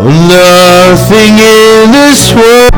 Nothing in this world.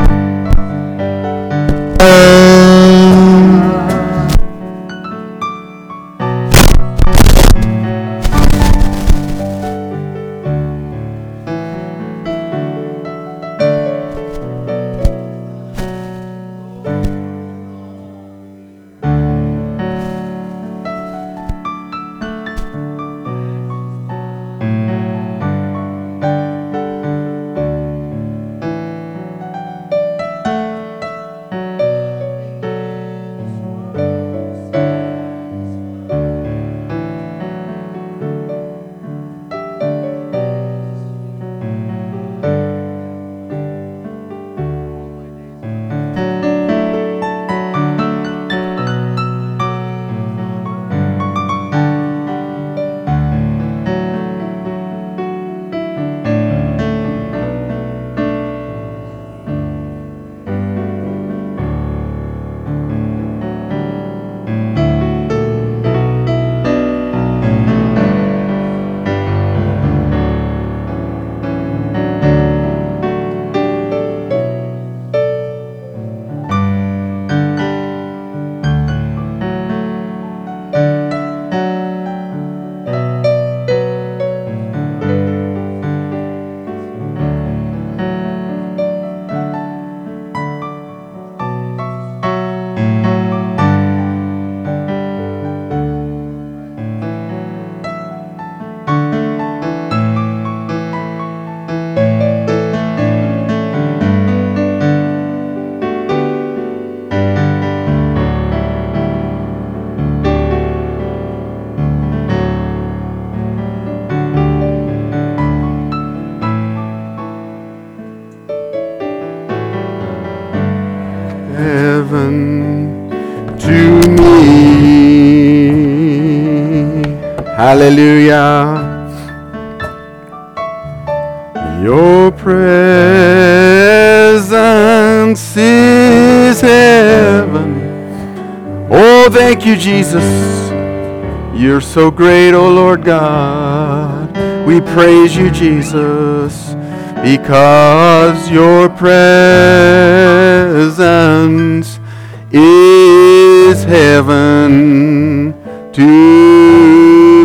Heaven to me. Hallelujah. Your presence is heaven. Oh, thank you, Jesus. You're so great, oh Lord God. We praise you, Jesus, because your presence is heaven to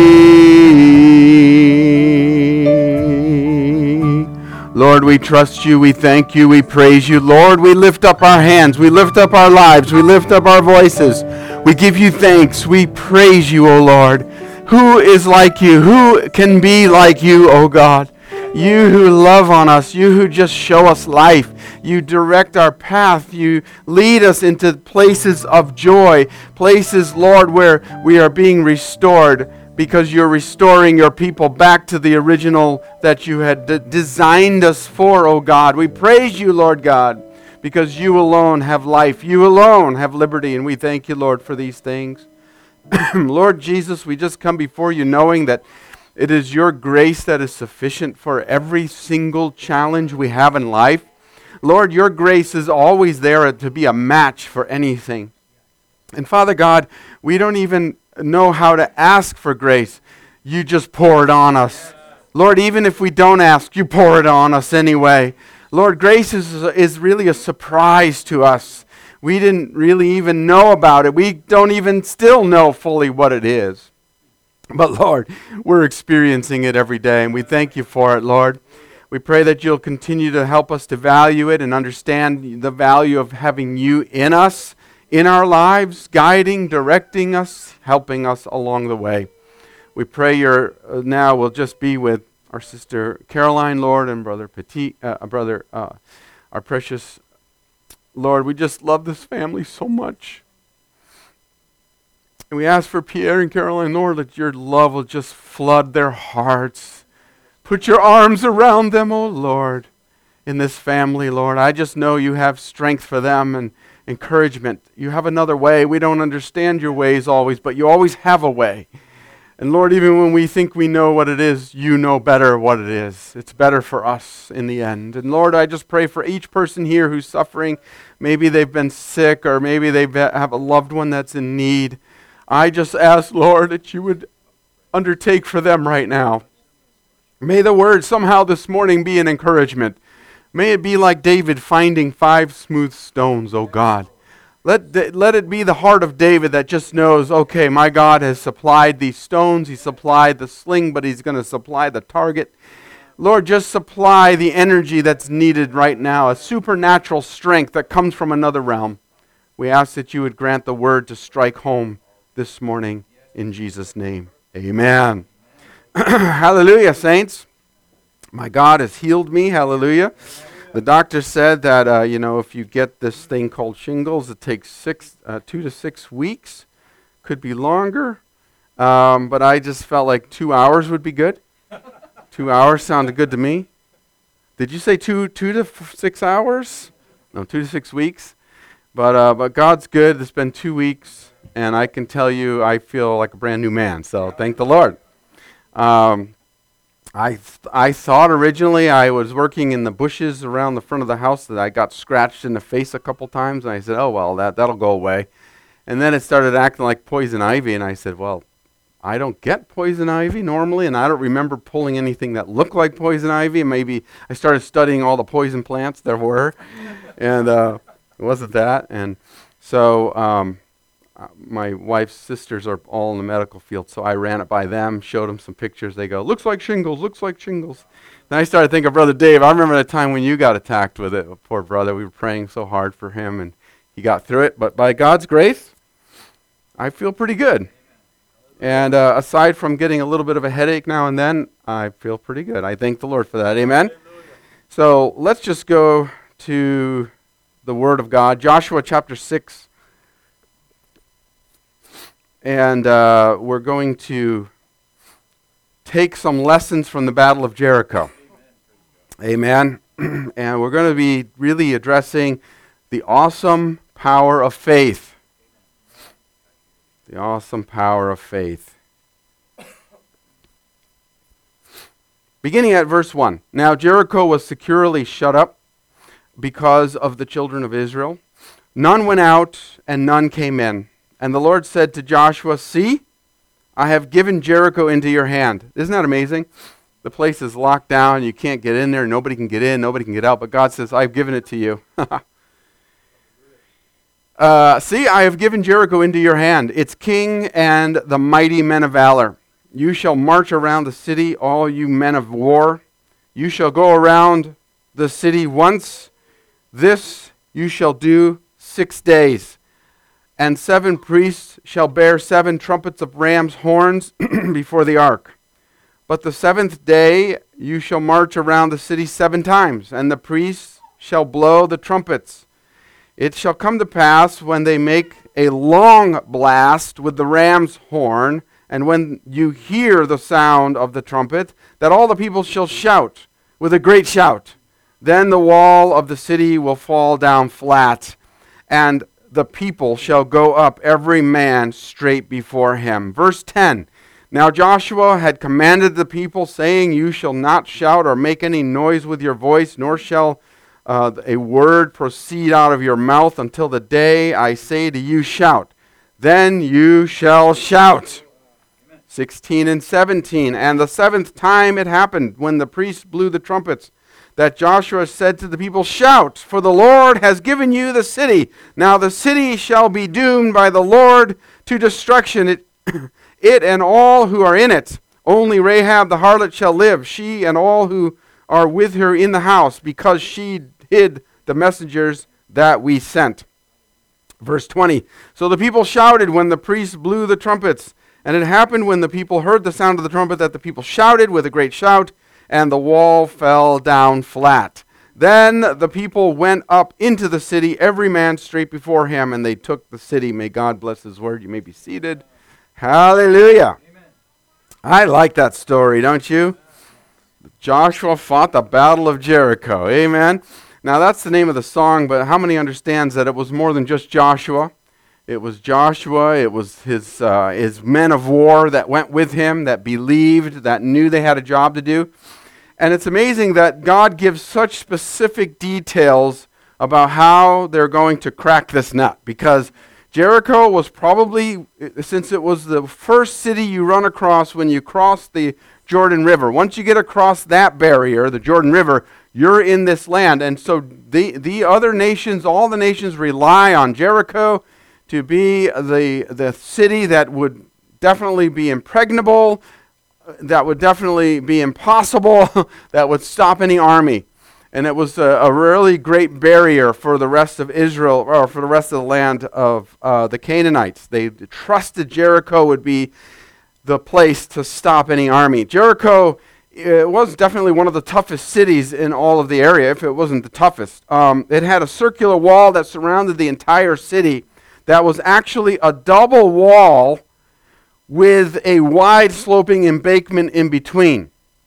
me. Lord, we trust you, we thank you, we praise you. Lord, we lift up our hands, we lift up our lives, we lift up our voices. We give you thanks, we praise you, O Lord. Who is like you? Who can be like you, O God? You who love on us, you who just show us life. You direct our path. You lead us into places of joy, places, Lord, where we are being restored because you're restoring your people back to the original that you had designed us for, O God. We praise you, Lord God, because you alone have life. You alone have liberty, and we thank you, Lord, for these things. Lord Jesus, we just come before you knowing that it is your grace that is sufficient for every single challenge we have in life. Lord, your grace is always there to be a match for anything. And Father God, we don't even know how to ask for grace. You just pour it on us. Lord, even if we don't ask, you pour it on us anyway. Lord, grace is really a surprise to us. We didn't really even know about it. We don't even still know fully what it is. But Lord, we're experiencing it every day, and we thank you for it, Lord. We pray that you'll continue to help us to value it and understand the value of having you in us, in our lives, guiding, directing us, helping us along the way. We pray your now will just be with our sister Caroline, Lord, and Brother Petit, our precious Lord. We just love this family so much. And we ask for Pierre and Caroline, Lord, that your love will just flood their hearts. Put your arms around them, oh Lord, in this family, Lord. I just know you have strength for them and encouragement. You have another way. We don't understand your ways always, but you always have a way. And Lord, even when we think we know what it is, you know better what it is. It's better for us in the end. And Lord, I just pray for each person here who's suffering. Maybe they've been sick, or maybe they have a loved one that's in need. I just ask, Lord, that you would undertake for them right now. May the word somehow this morning be an encouragement. May it be like David finding 5 smooth stones, oh God. Let it be the heart of David that just knows, okay, my God has supplied these stones. He supplied the sling, but he's going to supply the target. Lord, just supply the energy that's needed right now, a supernatural strength that comes from another realm. We ask that you would grant the word to strike home this morning in Jesus' name. Amen. Hallelujah, saints. My God has healed me. Hallelujah. The doctor said that, if you get this thing called shingles, it takes 2 to 6 weeks. Could be longer. But I just felt like 2 hours would be good. 2 hours sounded good to me. Did you say 2 to 6 hours? No, 2 to 6 weeks. But God's good. It's been 2 weeks, and I can tell you I feel like a brand new man. So thank the Lord. I thought originally I was working in the bushes around the front of the house that I got scratched in the face a couple times, and I said, oh, well, that'll go away. And then it started acting like poison ivy, and I said, well, I don't get poison ivy normally, and I don't remember pulling anything that looked like poison ivy. Maybe I started studying all the poison plants there were, and it wasn't that. And so my wife's sisters are all in the medical field, so I ran it by them, showed them some pictures. They go, looks like shingles, looks like shingles. Then I started thinking of Brother Dave. I remember the time when you got attacked with it. Poor brother, we were praying so hard for him, and he got through it. But by God's grace, I feel pretty good. And aside from getting a little bit of a headache now and then, I feel pretty good. I thank the Lord for that. Amen? So let's just go to the Word of God. Joshua chapter 6. And we're going to take some lessons from the Battle of Jericho. Amen. And we're going to be really addressing the awesome power of faith. The awesome power of faith. Beginning at verse 1. Now Jericho was securely shut up because of the children of Israel. None went out and none came in. And the Lord said to Joshua, see, I have given Jericho into your hand. Isn't that amazing? The place is locked down. You can't get in there. Nobody can get in. Nobody can get out. But God says, I've given it to you. See, I have given Jericho into your hand, its king and the mighty men of valor. You shall march around the city, all you men of war. You shall go around the city once. This you shall do 6 days. And 7 priests shall bear 7 trumpets of ram's horns before the ark. But the 7th day you shall march around the city 7 times, and the priests shall blow the trumpets. It shall come to pass when they make a long blast with the ram's horn, and when you hear the sound of the trumpet, that all the people shall shout with a great shout. Then the wall of the city will fall down flat, and the people shall go up every man straight before him. Verse 10. Now Joshua had commanded the people, saying, you shall not shout or make any noise with your voice, nor shall a word proceed out of your mouth until the day I say to you, shout. Then you shall shout. 16 and 17. And the 7th time it happened, when the priests blew the trumpets, that Joshua said to the people, shout, for the Lord has given you the city. Now the city shall be doomed by the Lord to destruction, it and all who are in it. Only Rahab the harlot shall live, she and all who are with her in the house, because she hid the messengers that we sent. Verse 20. So the people shouted when the priests blew the trumpets. And it happened when the people heard the sound of the trumpet that the people shouted with a great shout, and the wall fell down flat. Then the people went up into the city, every man straight before him, and they took the city. May God bless his word. You may be seated. Hallelujah. Amen. I like that story, don't you? Joshua fought the battle of Jericho. Amen. Now that's the name of the song, but how many understands that it was more than just Joshua? It was Joshua, it was his men of war that went with him, that believed, that knew they had a job to do. And it's amazing that God gives such specific details about how they're going to crack this nut. Because Jericho was probably, since it was the first city you run across when you cross the Jordan River. Once you get across that barrier, the Jordan River, you're in this land. And so the other nations, all the nations rely on Jericho to be the city that would definitely be impregnable, that would definitely be impossible, that would stop any army. And it was a really great barrier for the rest of Israel, or for the rest of the land of the Canaanites. They trusted Jericho would be the place to stop any army. Jericho was definitely one of the toughest cities in all of the area, if it wasn't the toughest. It had a circular wall that surrounded the entire city that was actually a double wall with a wide sloping embankment in between.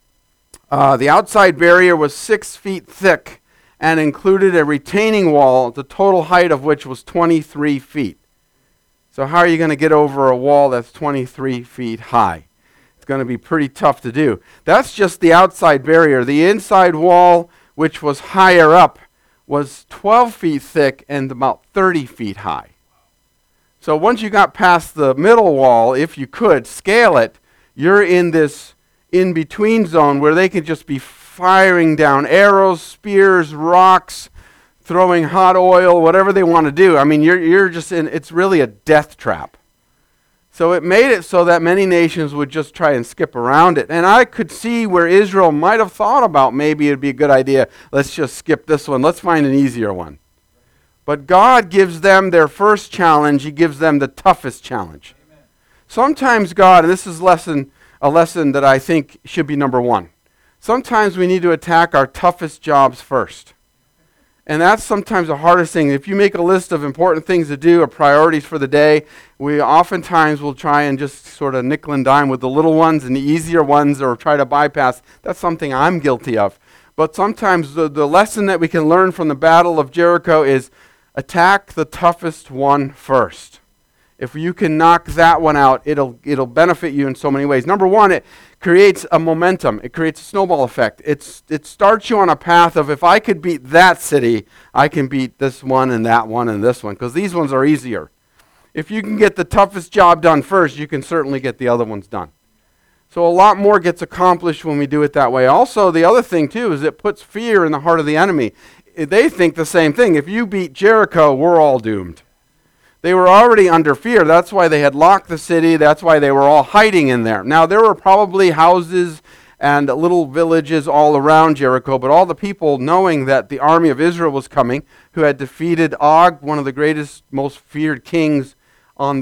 The outside barrier was 6 feet thick and included a retaining wall, the total height of which was 23 feet. So how are you going to get over a wall that's 23 feet high? It's going to be pretty tough to do. That's just the outside barrier. The inside wall, which was higher up, was 12 feet thick and about 30 feet high. So once you got past the middle wall, if you could scale it, you're in this in-between zone where they could just be firing down arrows, spears, rocks, throwing hot oil, whatever they want to do. I mean, you're just in, it's really a death trap. So it made it so that many nations would just try and skip around it. And I could see where Israel might have thought about maybe it'd be a good idea, let's just skip this one, let's find an easier one. But God gives them their first challenge. He gives them the toughest challenge. Amen. Sometimes God, and this is a lesson that I think should be number one. Sometimes we need to attack our toughest jobs first. And that's sometimes the hardest thing. If you make a list of important things to do or priorities for the day, we oftentimes will try and just sort of nickel and dime with the little ones and the easier ones, or try to bypass. That's something I'm guilty of. But sometimes the lesson that we can learn from the Battle of Jericho is attack the toughest one first. If you can knock that one out, it'll benefit you in so many ways. Number one, it creates a momentum. It creates a snowball effect. It starts you on a path of, if I could beat that city, I can beat this one and that one and this one, because these ones are easier. If you can get the toughest job done first, you can certainly get the other ones done. So a lot more gets accomplished when we do it that way. Also, the other thing, too, is it puts fear in the heart of the enemy. They think the same thing. If you beat Jericho, we're all doomed. They were already under fear. That's why they had locked the city. That's why they were all hiding in there. Now, there were probably houses and little villages all around Jericho, but all the people, knowing that the army of Israel was coming, who had defeated Og, one of the greatest, most feared kings on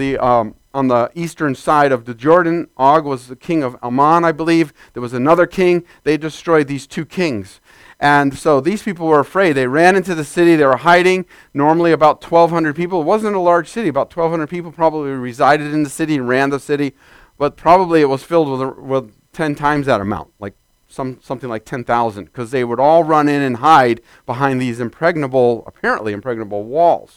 the eastern side of the Jordan. Og was the king of Ammon, I believe. There was another king. They destroyed these two kings. And so these people were afraid. They ran into the city. They were hiding. Normally about 1,200 people. It wasn't a large city. About 1,200 people probably resided in the city and ran the city. But probably it was filled with 10 times that amount, like something like 10,000, because they would all run in and hide behind these apparently impregnable walls.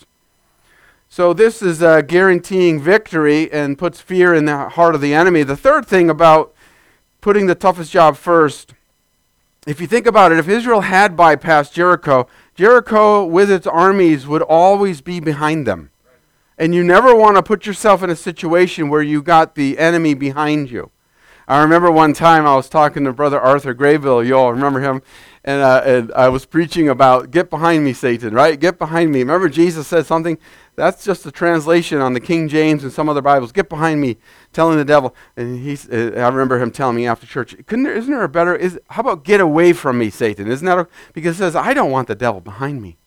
So this is guaranteeing victory and puts fear in the heart of the enemy. The third thing about putting the toughest job first, if you think about it, if Israel had bypassed Jericho, Jericho with its armies would always be behind them. And you never want to put yourself in a situation where you got the enemy behind you. I remember one time I was talking to Brother Arthur Graybill. You all remember him? And I was preaching about, get behind me, Satan, right? Get behind me. Remember Jesus said something? That's just a translation on the King James and some other Bibles. Get behind me, telling the devil. And I remember him telling me after church, isn't there a better, how about get away from me, Satan? Isn't that, because it says, I don't want the devil behind me.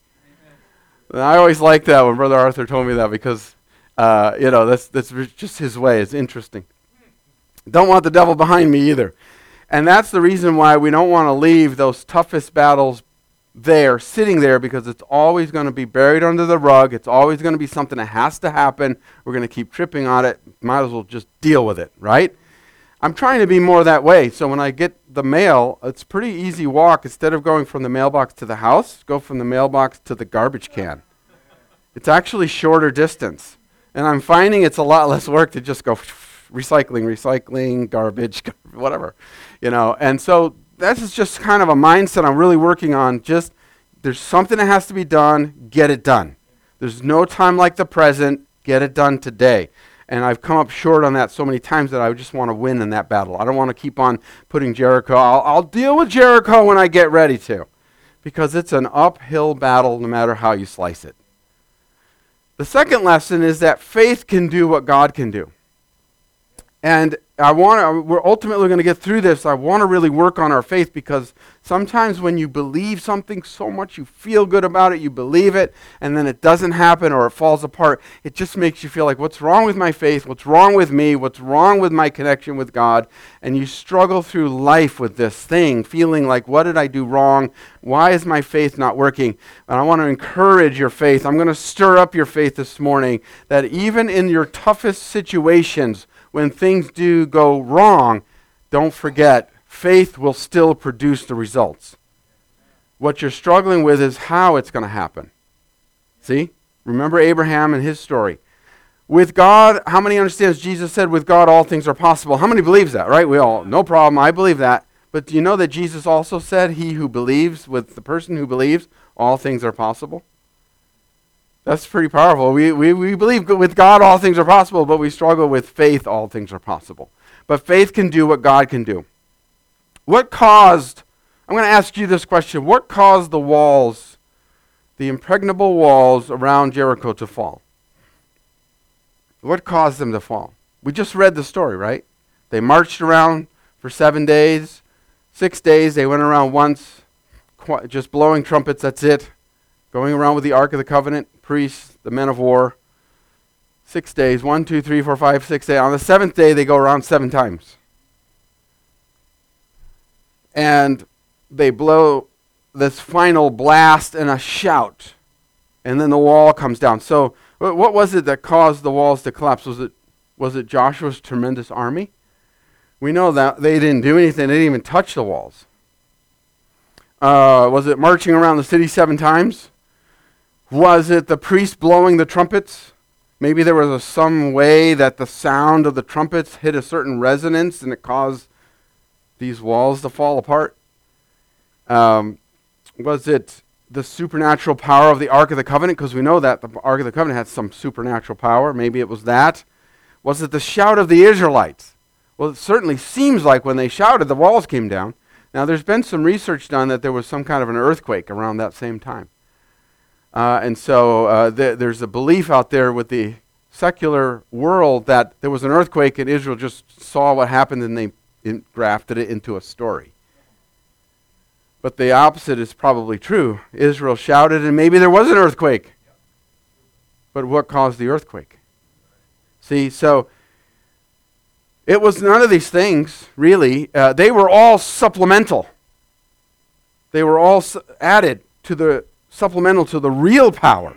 And I always liked that when Brother Arthur told me that, because, that's just his way. It's interesting. Don't want the devil behind me either. And that's the reason why we don't want to leave those toughest battles there, sitting there, because it's always going to be buried under the rug. It's always going to be something that has to happen. We're going to keep tripping on it. Might as well just deal with it, right? I'm trying to be more that way. So when I get the mail, it's a pretty easy walk. Instead of going from the mailbox to the house, go from the mailbox to the garbage can. It's actually shorter distance. And I'm finding it's a lot less work to just go recycling, garbage, whatever, And so that's just kind of a mindset I'm really working on. Just, there's something that has to be done, get it done. There's no time like the present, get it done today. And I've come up short on that so many times that I just want to win in that battle. I don't want to keep on putting Jericho. I'll deal with Jericho when I get ready to. Because it's an uphill battle no matter how you slice it. The second lesson is that faith can do what God can do. And we're ultimately going to get through this. I want to really work on our faith because sometimes when you believe something so much, you feel good about it, you believe it, and then it doesn't happen or it falls apart, it just makes you feel like, what's wrong with my faith? What's wrong with me? What's wrong with my connection with God? And you struggle through life with this thing, feeling like, what did I do wrong? Why is my faith not working? And I want to encourage your faith. I'm going to stir up your faith this morning that even in your toughest situations, when things do go wrong, don't forget, faith will still produce the results. What you're struggling with is how it's going to happen. See? Remember Abraham and his story. With God, how many understands Jesus said, with God all things are possible? How many believes that, right? We all, no problem, I believe that. But do you know that Jesus also said, he who believes, with the person who believes, all things are possible? That's pretty powerful. We believe with God all things are possible, but we struggle with faith all things are possible. But faith can do what God can do. I'm going to ask you this question. What caused the walls, the impregnable walls around Jericho to fall? What caused them to fall? We just read the story, right? They marched around for 7 days. 6 days, they went around once, just blowing trumpets, that's it. Going around with the Ark of the Covenant, priests, the men of war. 6 days, 1, 2, 3, 4, 5, 6 days. On the seventh day, they go around 7 times. And they blow this final blast and a shout. And then the wall comes down. So what was it that caused the walls to collapse? Was it Joshua's tremendous army? We know that they didn't do anything. They didn't even touch the walls. Was it marching around the city 7 times? Was it the priests blowing the trumpets? Maybe there was some way that the sound of the trumpets hit a certain resonance and it caused these walls to fall apart. Was it the supernatural power of the Ark of the Covenant? Because we know that the Ark of the Covenant had some supernatural power. Maybe it was that. Was it the shout of the Israelites? Well, it certainly seems like when they shouted, the walls came down. Now, there's been some research done that there was some kind of an earthquake around that same time. And so there's a belief out there with the secular world that there was an earthquake and Israel just saw what happened and they grafted it into a story. But the opposite is probably true. Israel shouted and maybe there was an earthquake. But what caused the earthquake? See, so it was none of these things, really. They were all supplemental. They were all added to the supplemental to the real power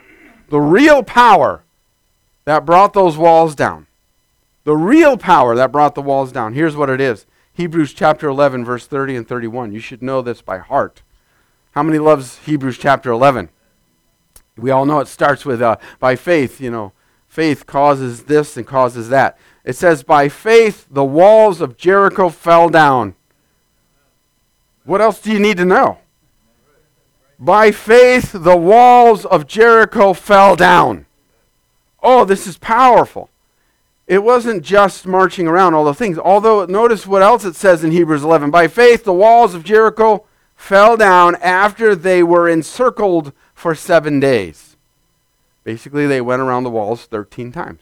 that brought those walls down. The real power that brought the walls down. Here's what it is. Hebrews chapter 11, verse 30 and 31. You should know this by heart. How many loves Hebrews chapter 11? We all know it starts with by faith. You know, faith causes this and causes that. It says, by faith the walls of Jericho fell down. What else do you need to know? By faith, the walls of Jericho fell down. Oh, this is powerful. It wasn't just marching around all the things. Although, notice what else it says in Hebrews 11. By faith, the walls of Jericho fell down after they were encircled for 7 days. Basically, they went around the walls 13 times.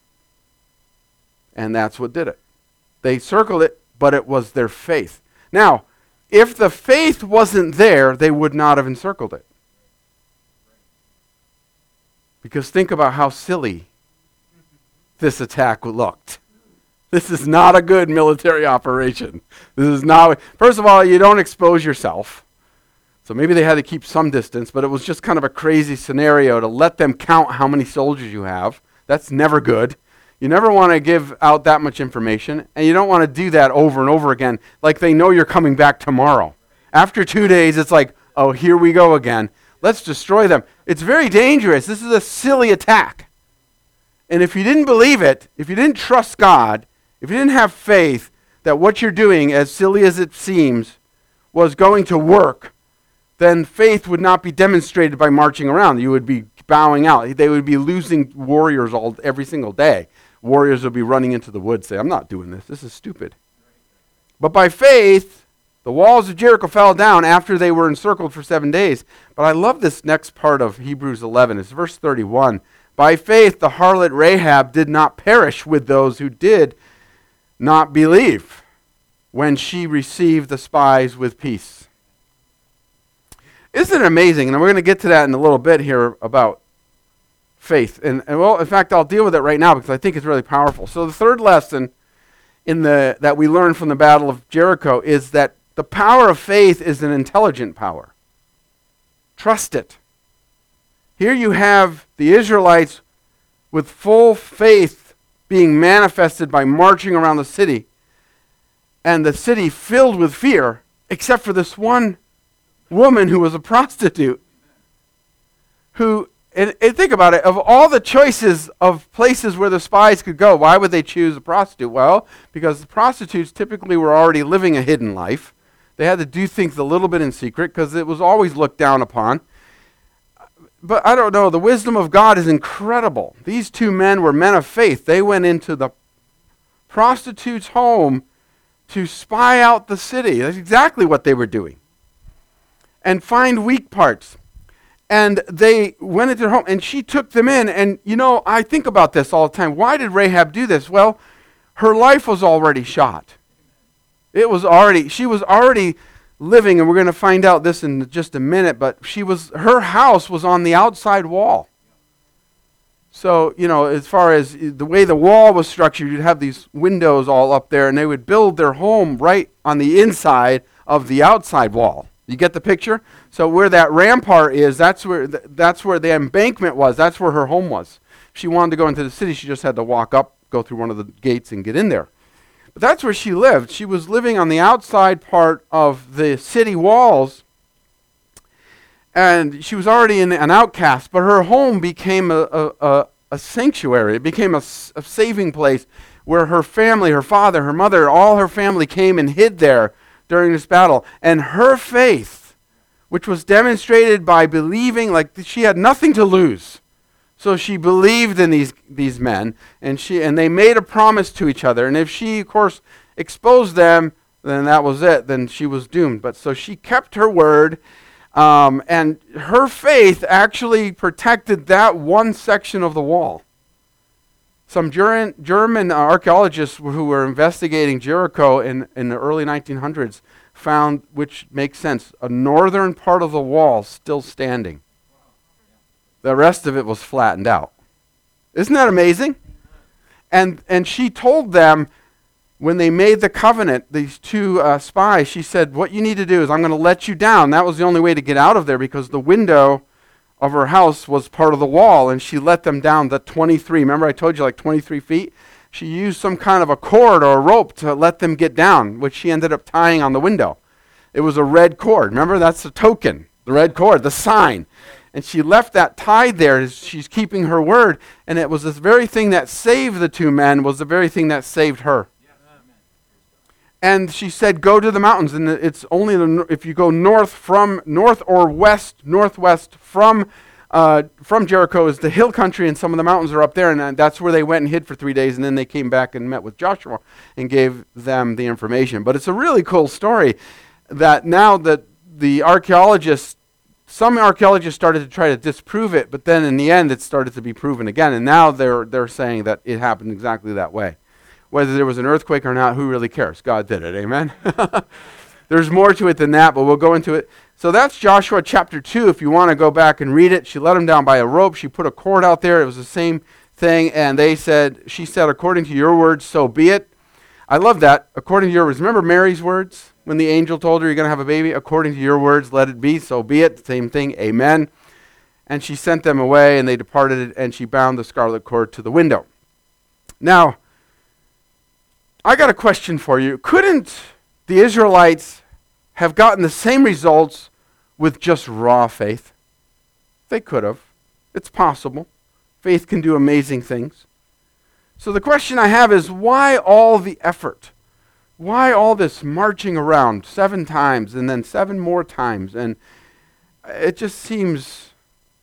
And that's what did it. They circled it, but it was their faith. Now, if the faith wasn't there, they would not have encircled it. Because think about how silly this attack looked. This is not a good military operation. This is not. First of all, you don't expose yourself. So maybe they had to keep some distance, but it was just kind of a crazy scenario to let them count how many soldiers you have. That's never good. You never want to give out that much information, and you don't want to do that over and over again, like they know you're coming back tomorrow. After 2 days, it's like, oh, here we go again. Let's destroy them. It's very dangerous. This is a silly attack. And if you didn't believe it, if you didn't trust God, if you didn't have faith that what you're doing, as silly as it seems, was going to work, then faith would not be demonstrated by marching around. You would be bowing out. They would be losing warriors every single day. warriors would be running into the woods saying, I'm not doing this. This is stupid. But by faith, the walls of Jericho fell down after they were encircled for 7 days. But I love this next part of Hebrews 11. It's verse 31. By faith, the harlot Rahab did not perish with those who did not believe when she received the spies with peace. Isn't it amazing? And we're going to get to that in a little bit here about faith. And well, in fact, I'll deal with it right now because I think it's really powerful. So the third lesson that we learn from the Battle of Jericho is that the power of faith is an intelligent power. Trust it. Here you have the Israelites with full faith being manifested by marching around the city, and the city filled with fear, except for this one woman who was a prostitute, who, and think about it, of all the choices of places where the spies could go, why would they choose a prostitute? Well, because the prostitutes typically were already living a hidden life. They had to do things a little bit in secret because it was always looked down upon. But I don't know, the wisdom of God is incredible. These two men were men of faith. They went into the prostitute's home to spy out the city. That's exactly what they were doing. And find weak parts. And they went into her home, and she took them in. And, you know, I think about this all the time. Why did Rahab do this? Well, her life was already shot. She was already living, and we're going to find out this in just a minute, but her house was on the outside wall. So, you know, as far as the way the wall was structured, you'd have these windows all up there, and they would build their home right on the inside of the outside wall. You get the picture? So where that rampart is, that's where the embankment was. That's where her home was. If she wanted to go into the city, she just had to walk up, go through one of the gates, and get in there. But that's where she lived. She was living on the outside part of the city walls, and she was already an outcast, but her home became a sanctuary. It became a saving place where her family, her father, her mother, all her family came and hid there during this battle. And her faith, which was demonstrated by believing, like she had nothing to lose. So she believed in these men, and they made a promise to each other. And if she, of course, exposed them, then that was it. Then she was doomed. But so she kept her word, and her faith actually protected that one section of the wall. Some German archaeologists who were investigating Jericho in the early 1900s found, which makes sense, a northern part of the wall still standing. The rest of it was flattened out. Isn't that amazing? And she told them when they made the covenant, these two spies, she said, what you need to do is I'm going to let you down. That was the only way to get out of there because the window of her house was part of the wall, and she let them down the 23. Remember I told you like 23 feet? She used some kind of a cord or a rope to let them get down, which she ended up tying on the window. It was a red cord. Remember, that's the token, the red cord, the sign. And she left that tied there as she's keeping her word. And it was this very thing that saved the two men was the very thing that saved her. And she said, go to the mountains. And it's only if you go northwest from Jericho is the hill country, and some of the mountains are up there. And that's where they went and hid for 3 days. And then they came back and met with Joshua and gave them the information. But it's a really cool story that now that some archaeologists started to try to disprove it, but then in the end it started to be proven again. And now they're saying that it happened exactly that way. Whether there was an earthquake or not, who really cares? God did it, amen? There's more to it than that, but we'll go into it. So that's Joshua chapter 2, if you want to go back and read it. She let them down by a rope. She put a cord out there. It was the same thing, and she said, according to your words, so be it. I love that, according to your words. Remember Mary's words when the angel told her you're going to have a baby? According to your words, let it be, so be it. Same thing, amen. And she sent them away, and they departed, and she bound the scarlet cord to the window. Now, I got a question for you. Couldn't the Israelites have gotten the same results with just raw faith? They could have. It's possible. Faith can do amazing things. So the question I have is, why all the effort? Why all this marching around 7 times and then 7 more times? And it just seems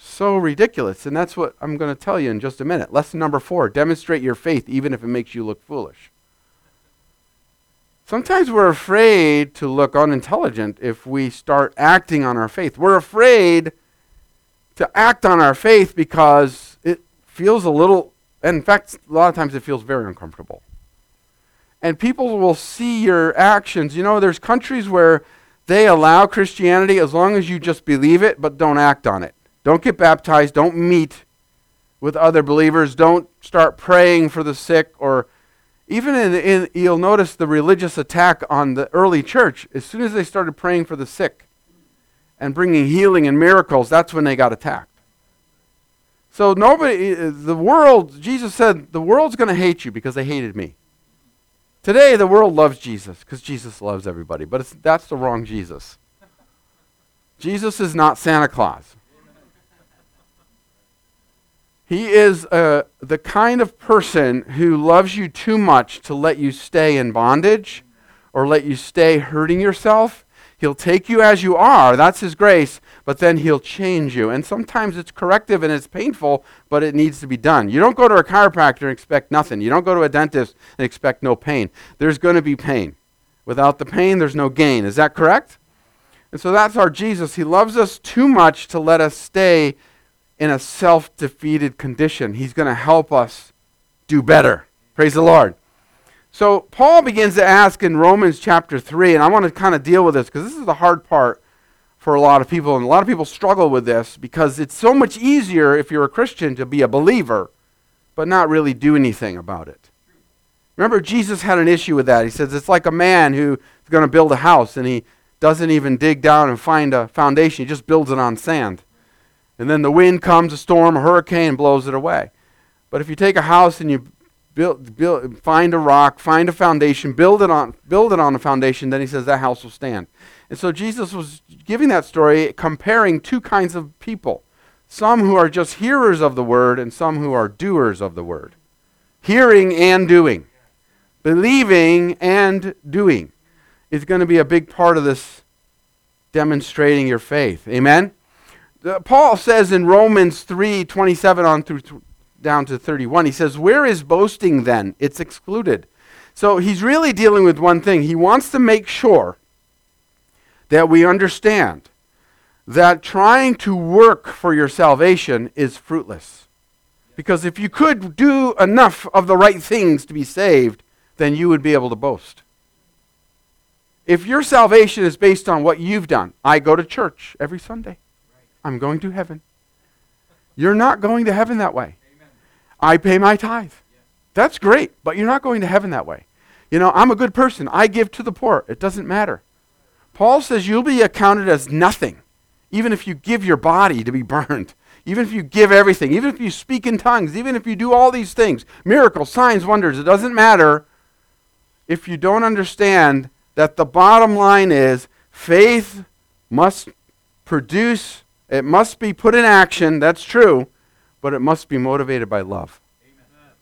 So ridiculous. And that's what I'm going to tell you in just a minute. Lesson number 4, demonstrate your faith even if it makes you look foolish. Sometimes we're afraid to look unintelligent if we start acting on our faith. We're afraid to act on our faith because it feels a little, and in fact, a lot of times it feels very uncomfortable. And people will see your actions. You know, there's countries where they allow Christianity as long as you just believe it, but don't act on it. Don't get baptized. Don't meet with other believers. Don't start praying for the sick. Or even in you'll notice the religious attack on the early church. As soon as they started praying for the sick and bringing healing and miracles, that's when they got attacked. So the world, Jesus said, the world's going to hate you because they hated me. Today, the world loves Jesus because Jesus loves everybody, but that's the wrong Jesus. Jesus is not Santa Claus. He is the kind of person who loves you too much to let you stay in bondage or let you stay hurting yourself. He'll take you as you are. That's his grace. But then he'll change you. And sometimes it's corrective and it's painful, but it needs to be done. You don't go to a chiropractor and expect nothing. You don't go to a dentist and expect no pain. There's going to be pain. Without the pain, there's no gain. Is that correct? And so that's our Jesus. He loves us too much to let us stay in a self-defeated condition. He's going to help us do better. Praise the Lord. So Paul begins to ask in Romans chapter 3, and I want to kind of deal with this because this is the hard part for a lot of people, and a lot of people struggle with this because it's so much easier if you're a Christian to be a believer but not really do anything about it. Remember, Jesus had an issue with that. He says it's like a man who's going to build a house, and he doesn't even dig down and find a foundation. He just builds it on sand. And then the wind comes, a storm, a hurricane, and blows it away. But if you take a house and you find a rock, find a foundation, build it on a foundation, then he says that house will stand. And so Jesus was giving that story, comparing two kinds of people. Some who are just hearers of the word and some who are doers of the word. Hearing and doing. Believing and doing is going to be a big part of this demonstrating your faith. Amen? Paul says in Romans 3:27 on through down to 31, he says, where is boasting then? It's excluded. So he's really dealing with one thing. He wants to make sure that we understand that trying to work for your salvation is fruitless. Because if you could do enough of the right things to be saved, then you would be able to boast. If your salvation is based on what you've done, I go to church every Sunday. I'm going to heaven. You're not going to heaven that way. Amen. I pay my tithe. Yes. That's great, but you're not going to heaven that way. You know, I'm a good person. I give to the poor. It doesn't matter. Paul says you'll be accounted as nothing, even if you give your body to be burned, even if you give everything, even if you speak in tongues, even if you do all these things, miracles, signs, wonders. It doesn't matter if you don't understand that the bottom line is faith must produce. It must be put in action, that's true, but it must be motivated by love. Amen.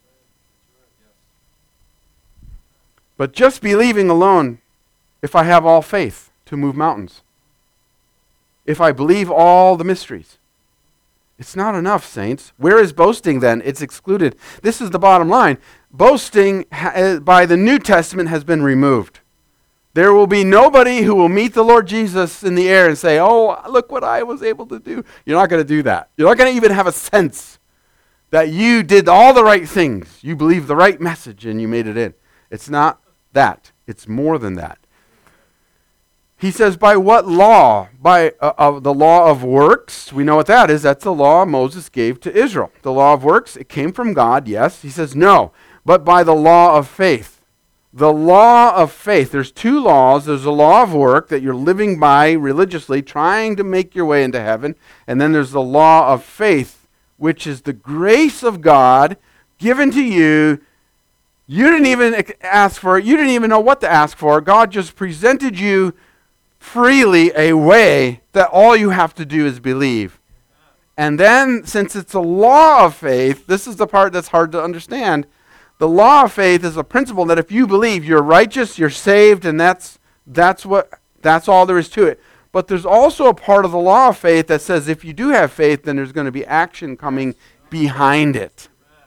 But just believing alone, if I have all faith to move mountains, if I believe all the mysteries, it's not enough, saints. Where is boasting then? It's excluded. This is the bottom line. Boasting by the New Testament has been removed. There will be nobody who will meet the Lord Jesus in the air and say, oh, look what I was able to do. You're not going to do that. You're not going to even have a sense that you did all the right things. You believed the right message and you made it in. It's not that. It's more than that. He says, by what law? By the law of works. We know what that is. That's the law Moses gave to Israel. The law of works, it came from God, yes. He says, no, but by the law of faith. The law of faith. There's two laws. There's a law of work that you're living by religiously, trying to make your way into heaven. And then there's the law of faith, which is the grace of God given to you. You didn't even ask for it. You didn't even know what to ask for. God just presented you freely a way that all you have to do is believe. And then, since it's a law of faith, this is the part that's hard to understand. The law of faith is a principle that if you believe, you're righteous, you're saved, and that's all there is to it. But there's also a part of the law of faith that says if you do have faith, then there's going to be action coming behind it.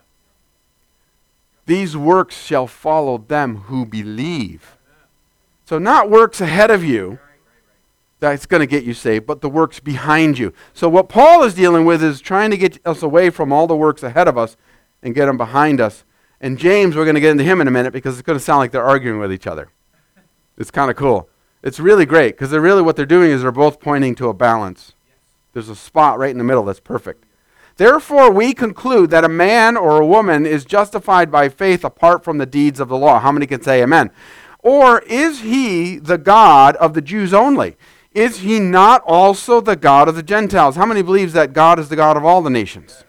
These works shall follow them who believe. So not works ahead of you that's going to get you saved, but the works behind you. So what Paul is dealing with is trying to get us away from all the works ahead of us and get them behind us. And James, we're going to get into him in a minute because it's going to sound like they're arguing with each other. It's kind of cool. It's really great because what they're doing is they're both pointing to a balance. There's a spot right in the middle that's perfect. Therefore, we conclude that a man or a woman is justified by faith apart from the deeds of the law. How many can say amen? Or is he the God of the Jews only? Is he not also the God of the Gentiles? How many believes that God is the God of all the nations?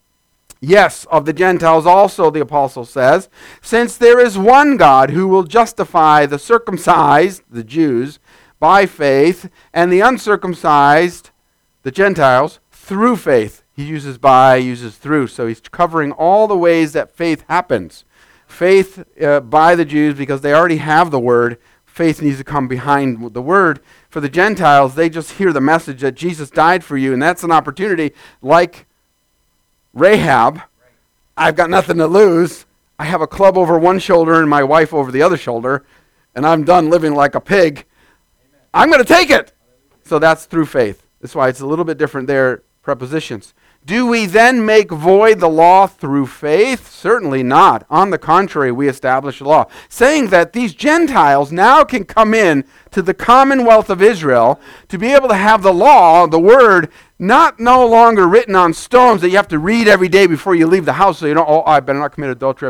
Yes, of the Gentiles also, the apostle says, since there is one God who will justify the circumcised, the Jews, by faith, and the uncircumcised, the Gentiles, through faith. He uses by, uses through, so he's covering all the ways that faith happens. Faith by the Jews, because they already have the word. Faith needs to come behind the word. For the Gentiles, they just hear the message that Jesus died for you, and that's an opportunity like Rahab. I've got nothing to lose. I have a club over one shoulder and my wife over the other shoulder, and I'm done living like a pig. I'm going to take it. So that's through faith. That's why it's a little bit different there, prepositions. Do we then make void the law through faith? Certainly not. On the contrary, we establish a law, saying that these Gentiles now can come in to the commonwealth of Israel to be able to have the law, the word, no longer written on stones that you have to read every day before you leave the house so you don't, I better not commit adultery,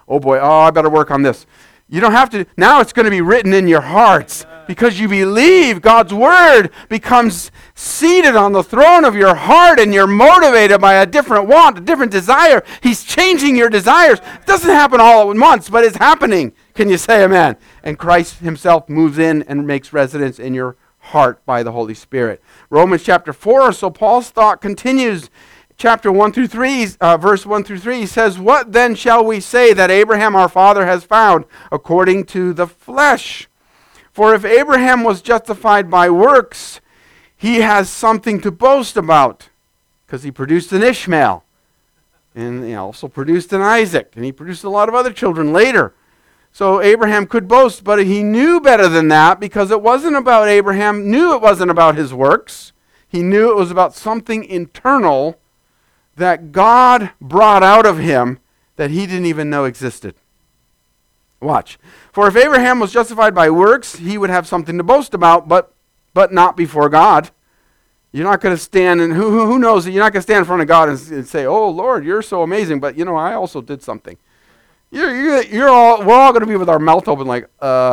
I better work on this. You don't have to. Now it's going to be written in your hearts because you believe God's word becomes seated on the throne of your heart and you're motivated by a different want, a different desire. He's changing your desires. It doesn't happen all at once, but it's happening. Can you say amen? And Christ himself moves in and makes residence in your heart by the Holy Spirit. Romans chapter 4, so Paul's thought continues. Chapter 1 through 3, verse 1 through 3, he says, what then shall we say that Abraham our father has found according to the flesh? For if Abraham was justified by works, he has something to boast about, because he produced an Ishmael, and he also produced an Isaac, and he produced a lot of other children later. So Abraham could boast, but he knew better than that, because it wasn't about Abraham, knew it wasn't about his works. He knew it was about something internal that God brought out of him that he didn't even know existed. Watch. For if Abraham was justified by works, he would have something to boast about, but not before God. You're not going to stand, and who knows that you're not going to stand in front of God and say, oh, Lord, you're so amazing, but, I also did something. We're all going to be with our mouth open like,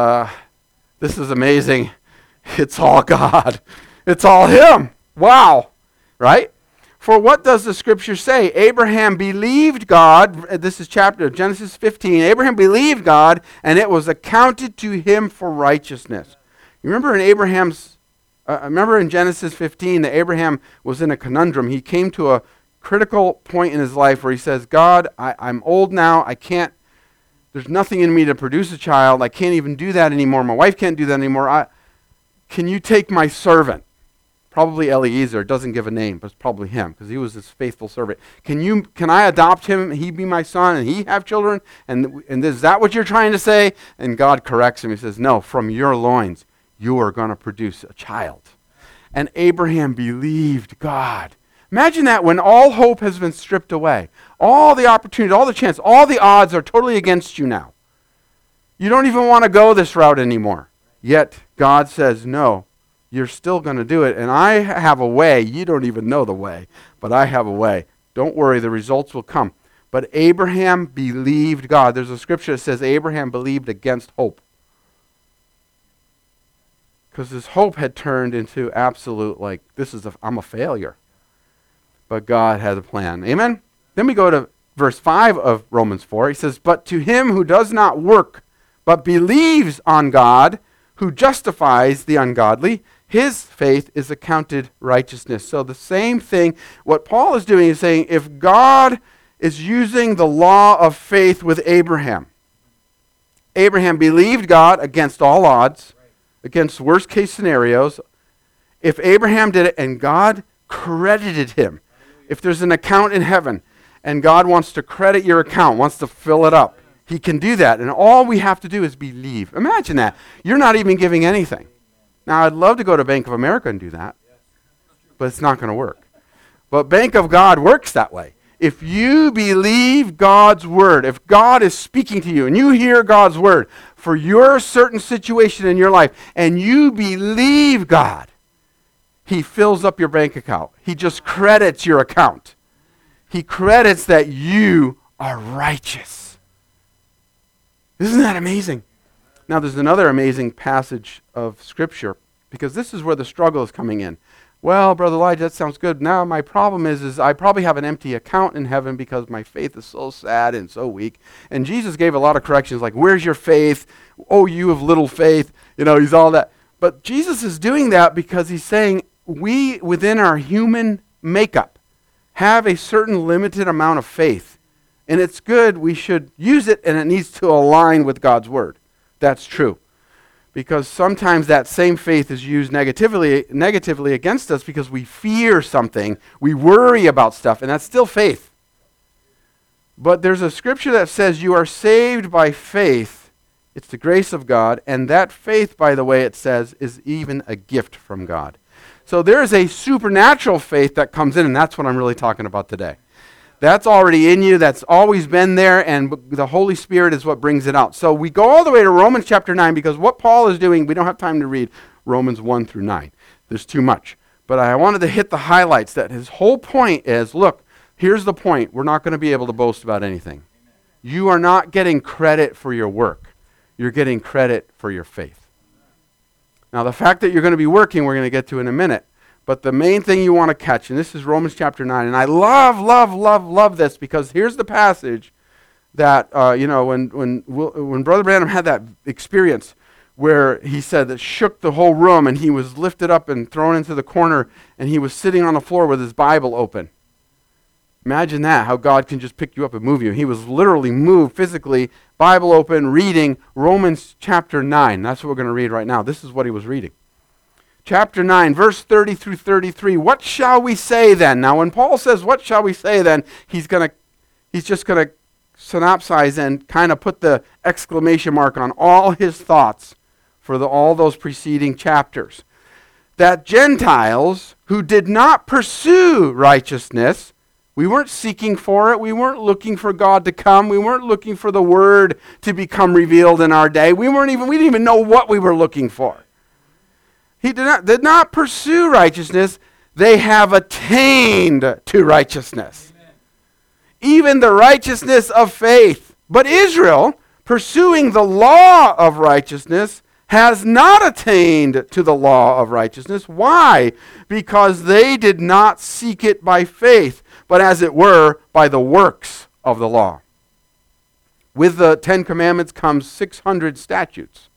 this is amazing. It's all God. It's all him. Wow. Right? For what does the scripture say? Abraham believed God. This is chapter of Genesis 15. Abraham believed God, and it was accounted to him for righteousness. You remember in Genesis 15 that Abraham was in a conundrum. He came to a critical point in his life where he says, God, I'm old now. There's nothing in me to produce a child. I can't even do that anymore. My wife can't do that anymore. Can you take my servant? Probably Eliezer, doesn't give a name, but it's probably him, because he was his faithful servant. Can I adopt him, he be my son, and he have children? And is that what you're trying to say? And God corrects him. He says, no, from your loins, you are going to produce a child. And Abraham believed God. Imagine that when all hope has been stripped away. All the opportunity, all the chance, all the odds are totally against you now. You don't even want to go this route anymore. Yet God says, no. You're still going to do it, and I have a way. You don't even know the way, but I have a way. Don't worry, the results will come. But Abraham believed God. There's a scripture that says Abraham believed against hope, because his hope had turned into absolute, I'm a failure. But God had a plan. Amen? Then we go to verse 5 of Romans 4. He says, but to him who does not work, but believes on God, who justifies the ungodly, his faith is accounted righteousness. So the same thing, what Paul is doing is saying, if God is using the law of faith with Abraham, Abraham believed God against all odds, against worst case scenarios. If Abraham did it and God credited him, if there's an account in heaven and God wants to credit your account, wants to fill it up, he can do that. And all we have to do is believe. Imagine that. You're not even giving anything. Now, I'd love to go to Bank of America and do that, but it's not going to work. But Bank of God works that way. If you believe God's word, if God is speaking to you and you hear God's word for your certain situation in your life and you believe God, he fills up your bank account. He just credits your account. He credits that you are righteous. Isn't that amazing? Now there's another amazing passage of Scripture, because this is where the struggle is coming in. Well, Brother Elijah, that sounds good. Now my problem is I probably have an empty account in heaven because my faith is so sad and so weak. And Jesus gave a lot of corrections like, where's your faith? Oh, you of little faith. He's all that. But Jesus is doing that because he's saying we, within our human makeup, have a certain limited amount of faith. And it's good. We should use it, and it needs to align with God's word. That's true. Because sometimes that same faith is used negatively against us because we fear something, we worry about stuff, and that's still faith. But there's a scripture that says you are saved by faith. It's the grace of God, and that faith, by the way, it says, is even a gift from God. So there is a supernatural faith that comes in, and that's what I'm really talking about today. That's already in you. That's always been there, and the Holy Spirit is what brings it out. So we go all the way to Romans chapter 9, because what Paul is doing, we don't have time to read Romans 1 through 9. There's too much. But I wanted to hit the highlights, that his whole point is, look, here's the point. We're not going to be able to boast about anything. You are not getting credit for your work. You're getting credit for your faith. Now, the fact that you're going to be working, we're going to get to in a minute. But the main thing you want to catch, and this is Romans chapter 9, and I love this, because here's the passage that, when Brother Branham had that experience where he said that shook the whole room, and he was lifted up and thrown into the corner, and he was sitting on the floor with his Bible open. Imagine that, how God can just pick you up and move you. He was literally moved physically, Bible open, reading Romans chapter 9. That's what we're going to read right now. This is what he was reading. Chapter 9, verse 30 through 33. What shall we say then? Now, when Paul says, what shall we say then, he's just going to synopsize and kind of put the exclamation mark on all his thoughts for all those preceding chapters. That Gentiles who did not pursue righteousness, we weren't seeking for it. We weren't looking for God to come. We weren't looking for the word to become revealed in our day. We didn't even know what we were looking for. He did not pursue righteousness. They have attained to righteousness. Amen. Even the righteousness of faith. But Israel, pursuing the law of righteousness, has not attained to the law of righteousness. Why? Because they did not seek it by faith, but as it were, by the works of the law. With the 10 Commandments comes 600 statutes.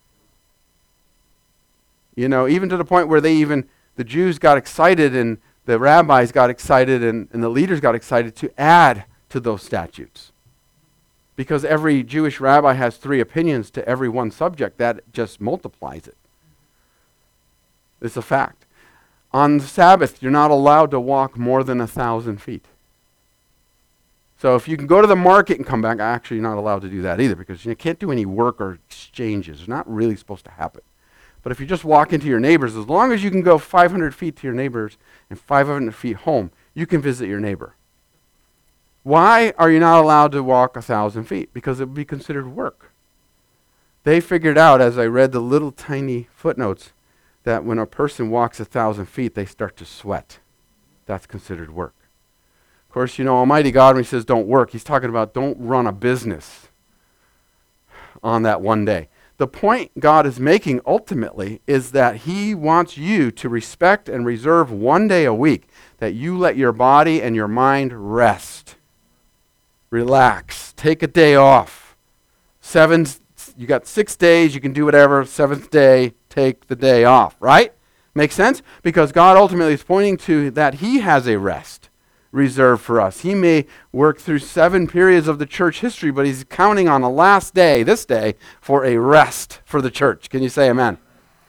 Even to the point where the Jews got excited, and the rabbis got excited, and the leaders got excited to add to those statutes. Because every Jewish rabbi has 3 opinions to every one subject. That just multiplies it. It's a fact. On the Sabbath, you're not allowed to walk more than 1,000 feet. So if you can go to the market and come back, actually you're not allowed to do that either, because you can't do any work or exchanges. It's not really supposed to happen. But if you just walk into your neighbors, as long as you can go 500 feet to your neighbors and 500 feet home, you can visit your neighbor. Why are you not allowed to walk 1,000 feet? Because it would be considered work. They figured out, as I read the little tiny footnotes, that when a person walks 1,000 feet, they start to sweat. That's considered work. Of course, Almighty God, when he says don't work, he's talking about don't run a business on that one day. The point God is making ultimately is that he wants you to respect and reserve one day a week, that you let your body and your mind rest. Relax. Take a day off. You got 6 days, you can do whatever. 7th day, take the day off, right? Make sense? Because God ultimately is pointing to that he has a rest reserved for us. He may work through 7 periods of the church history, but he's counting on the last day, this day, for a rest for the church. Can you say amen?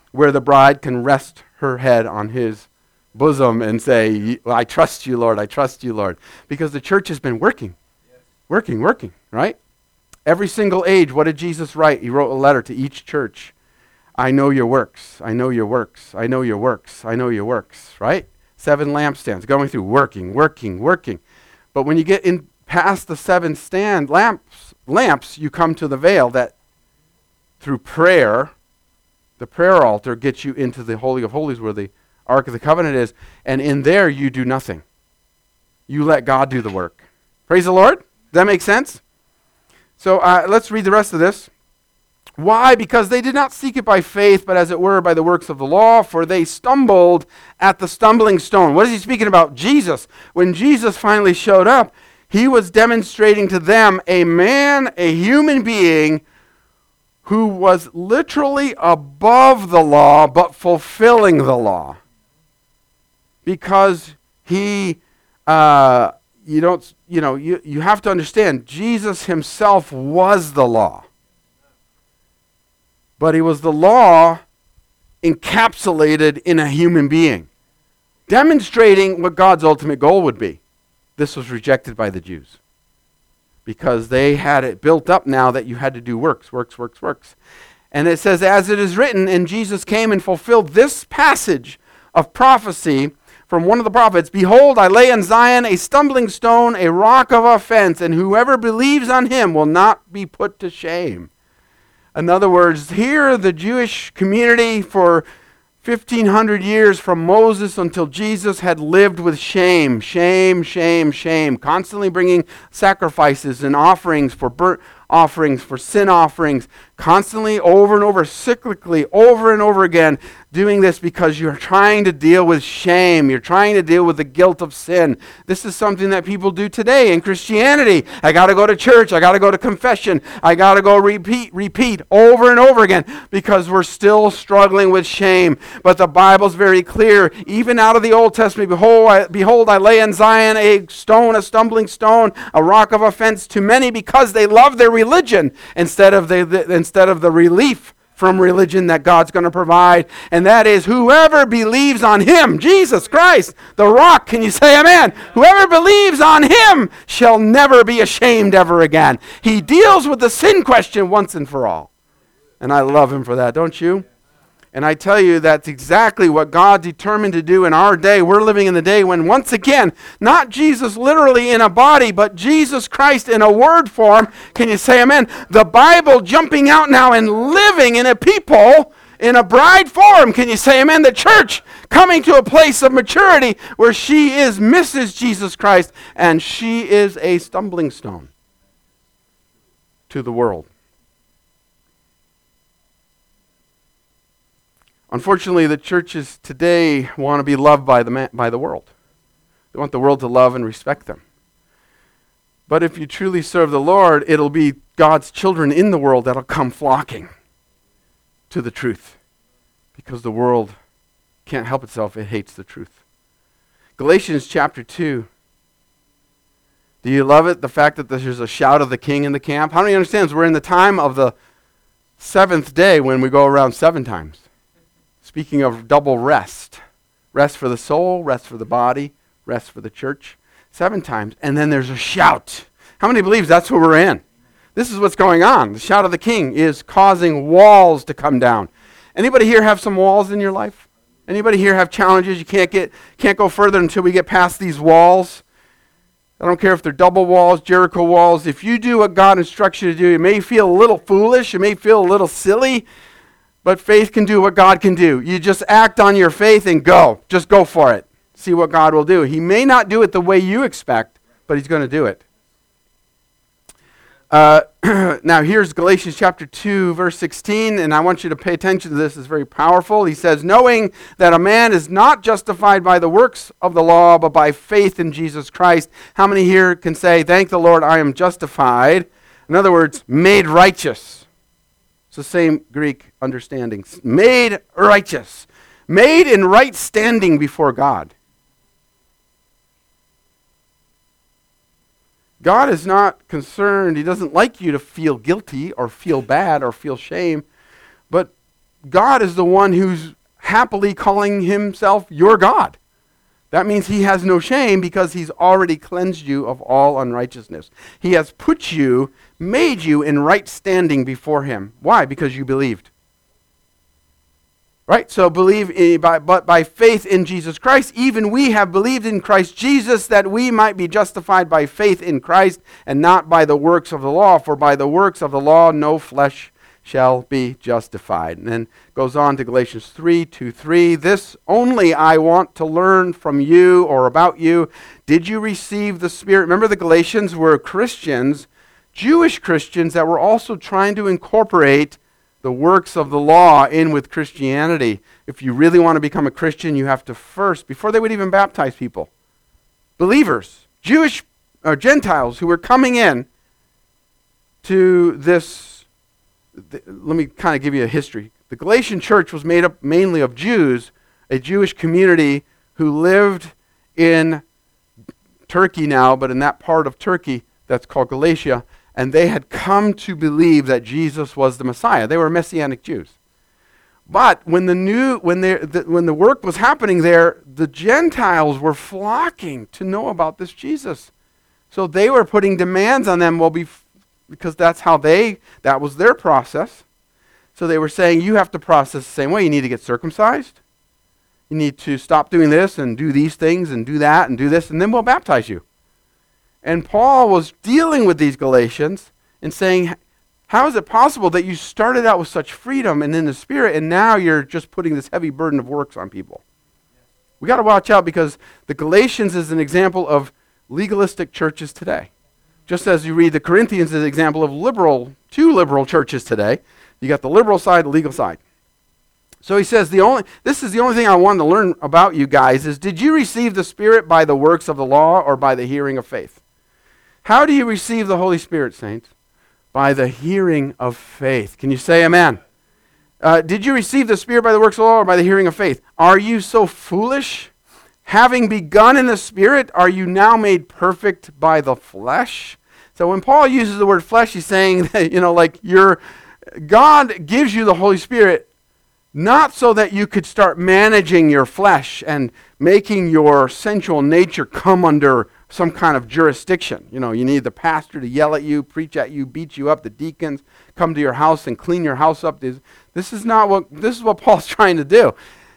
where the bride can rest her head on his bosom and say, I trust you, Lord, I trust you, Lord. Because the church has been working, right? Every single age, what did Jesus write? He wrote a letter to each church. I know your works, I know your works, I know your works, I know your works, right? 7 lampstands, going through working. But when you get in past the 7 lamps, you come to the veil that through prayer, the prayer altar gets you into the Holy of Holies where the Ark of the Covenant is, and in there you do nothing. You let God do the work. Praise the Lord. Does that make sense? So let's read the rest of this. Why? Because they did not seek it by faith, but as it were by the works of the law, for they stumbled at the stumbling stone. What is he speaking about? Jesus. When Jesus finally showed up, he was demonstrating to them a man, a human being, who was literally above the law, but fulfilling the law. Because you have to understand, Jesus himself was the law. But he was the law encapsulated in a human being, demonstrating what God's ultimate goal would be. This was rejected by the Jews because they had it built up now that you had to do works. And it says, as it is written, and Jesus came and fulfilled this passage of prophecy from one of the prophets, behold, I lay in Zion a stumbling stone, a rock of offense, and whoever believes on him will not be put to shame. In other words, here the Jewish community for 1,500 years from Moses until Jesus had lived with shame, constantly bringing sacrifices and offerings for burnt offerings, for sin offerings, constantly over and over, cyclically, over and over again, doing this because you're trying to deal with shame. You're trying to deal with the guilt of sin. This is something that people do today in Christianity. I got to go to church. I got to go to confession. I got to go repeat over and over again because we're still struggling with shame. But the Bible's very clear. Even out of the Old Testament, behold, I lay in Zion a stone, a stumbling stone, a rock of offense to many because they love their religion instead of the relief from religion that God's going to provide, and that is whoever believes on him, Jesus Christ, the rock. Can you say amen? Whoever believes on him shall never be ashamed ever again. He deals with the sin question once and for all. And I love him for that, don't you? And I tell you, that's exactly what God determined to do in our day. We're living in the day when, once again, not Jesus literally in a body, but Jesus Christ in a word form. Can you say amen? The Bible jumping out now and living in a people in a bride form. Can you say amen? The church coming to a place of maturity where she is Mrs. Jesus Christ and she is a stumbling stone to the world. Unfortunately, the churches today want to be loved by the world. They want the world to love and respect them. But if you truly serve the Lord, it'll be God's children in the world that'll come flocking to the truth. Because the world can't help itself, it hates the truth. Galatians chapter 2. Do you love it? The fact that there's a shout of the king in the camp? How many understands we're in the time of the 7th day when we go around 7 times? Speaking of double rest. Rest for the soul, rest for the body, rest for the church. 7 times. And then there's a shout. How many believes that's what we're in? This is what's going on. The shout of the king is causing walls to come down. Anybody here have some walls in your life? Anybody here have challenges? You can't go further until we get past these walls. I don't care if they're double walls, Jericho walls. If you do what God instructs you to do, it may feel a little foolish. It may feel a little silly. But faith can do what God can do. You just act on your faith and go. Just go for it. See what God will do. He may not do it the way you expect, but he's going to do it. Now here's Galatians chapter 2, verse 16, and I want you to pay attention to this. It's very powerful. He says, knowing that a man is not justified by the works of the law, but by faith in Jesus Christ. How many here can say, thank the Lord, I am justified? In other words, made righteous. It's the same Greek understanding. Made righteous. Made in right standing before God. God is not concerned. He doesn't like you to feel guilty or feel bad or feel shame. But God is the one who's happily calling himself your God. That means he has no shame because he's already cleansed you of all unrighteousness. He has put you, made you in right standing before him. Why? Because you believed. Right? So but by faith in Jesus Christ, even we have believed in Christ Jesus that we might be justified by faith in Christ and not by the works of the law. For by the works of the law no flesh shall be justified. And then goes on to Galatians 3:2-3. This only I want to learn from you or about you. Did you receive the Spirit? Remember, the Galatians were Christians, Jewish Christians that were also trying to incorporate the works of the law in with Christianity. If you really want to become a Christian, you have to first, before they would even baptize people, believers, Jewish or Gentiles who were coming in to this. Let me kind of give you a history. The Galatian church was made up mainly of Jews, a Jewish community who lived in Turkey now, but in that part of Turkey that's called Galatia, and they had come to believe that Jesus was the Messiah. They were Messianic Jews. But when the work was happening there, the Gentiles were flocking to know about this Jesus. So they were putting demands on them, because that was their process. So they were saying, you have to process the same way. You need to get circumcised. You need to stop doing this and do these things and do that and do this, and then we'll baptize you. And Paul was dealing with these Galatians and saying, how is it possible that you started out with such freedom and in the Spirit, and now you're just putting this heavy burden of works on people? We got to watch out, because the Galatians is an example of legalistic churches today. Just as you read the Corinthians as an example of two liberal churches today. You got the liberal side, the legal side. So he says, this is the only thing I wanted to learn about you guys is, did you receive the Spirit by the works of the law or by the hearing of faith? How do you receive the Holy Spirit, saints? By the hearing of faith. Can you say amen? Did you receive the Spirit by the works of the law or by the hearing of faith? Are you so foolish? Having begun in the Spirit, are you now made perfect by the flesh? So when Paul uses the word flesh, he's saying that, God gives you the Holy Spirit not so that you could start managing your flesh and making your sensual nature come under some kind of jurisdiction. You need the pastor to yell at you, preach at you, beat you up, the deacons come to your house and clean your house up. This is what Paul's trying to do.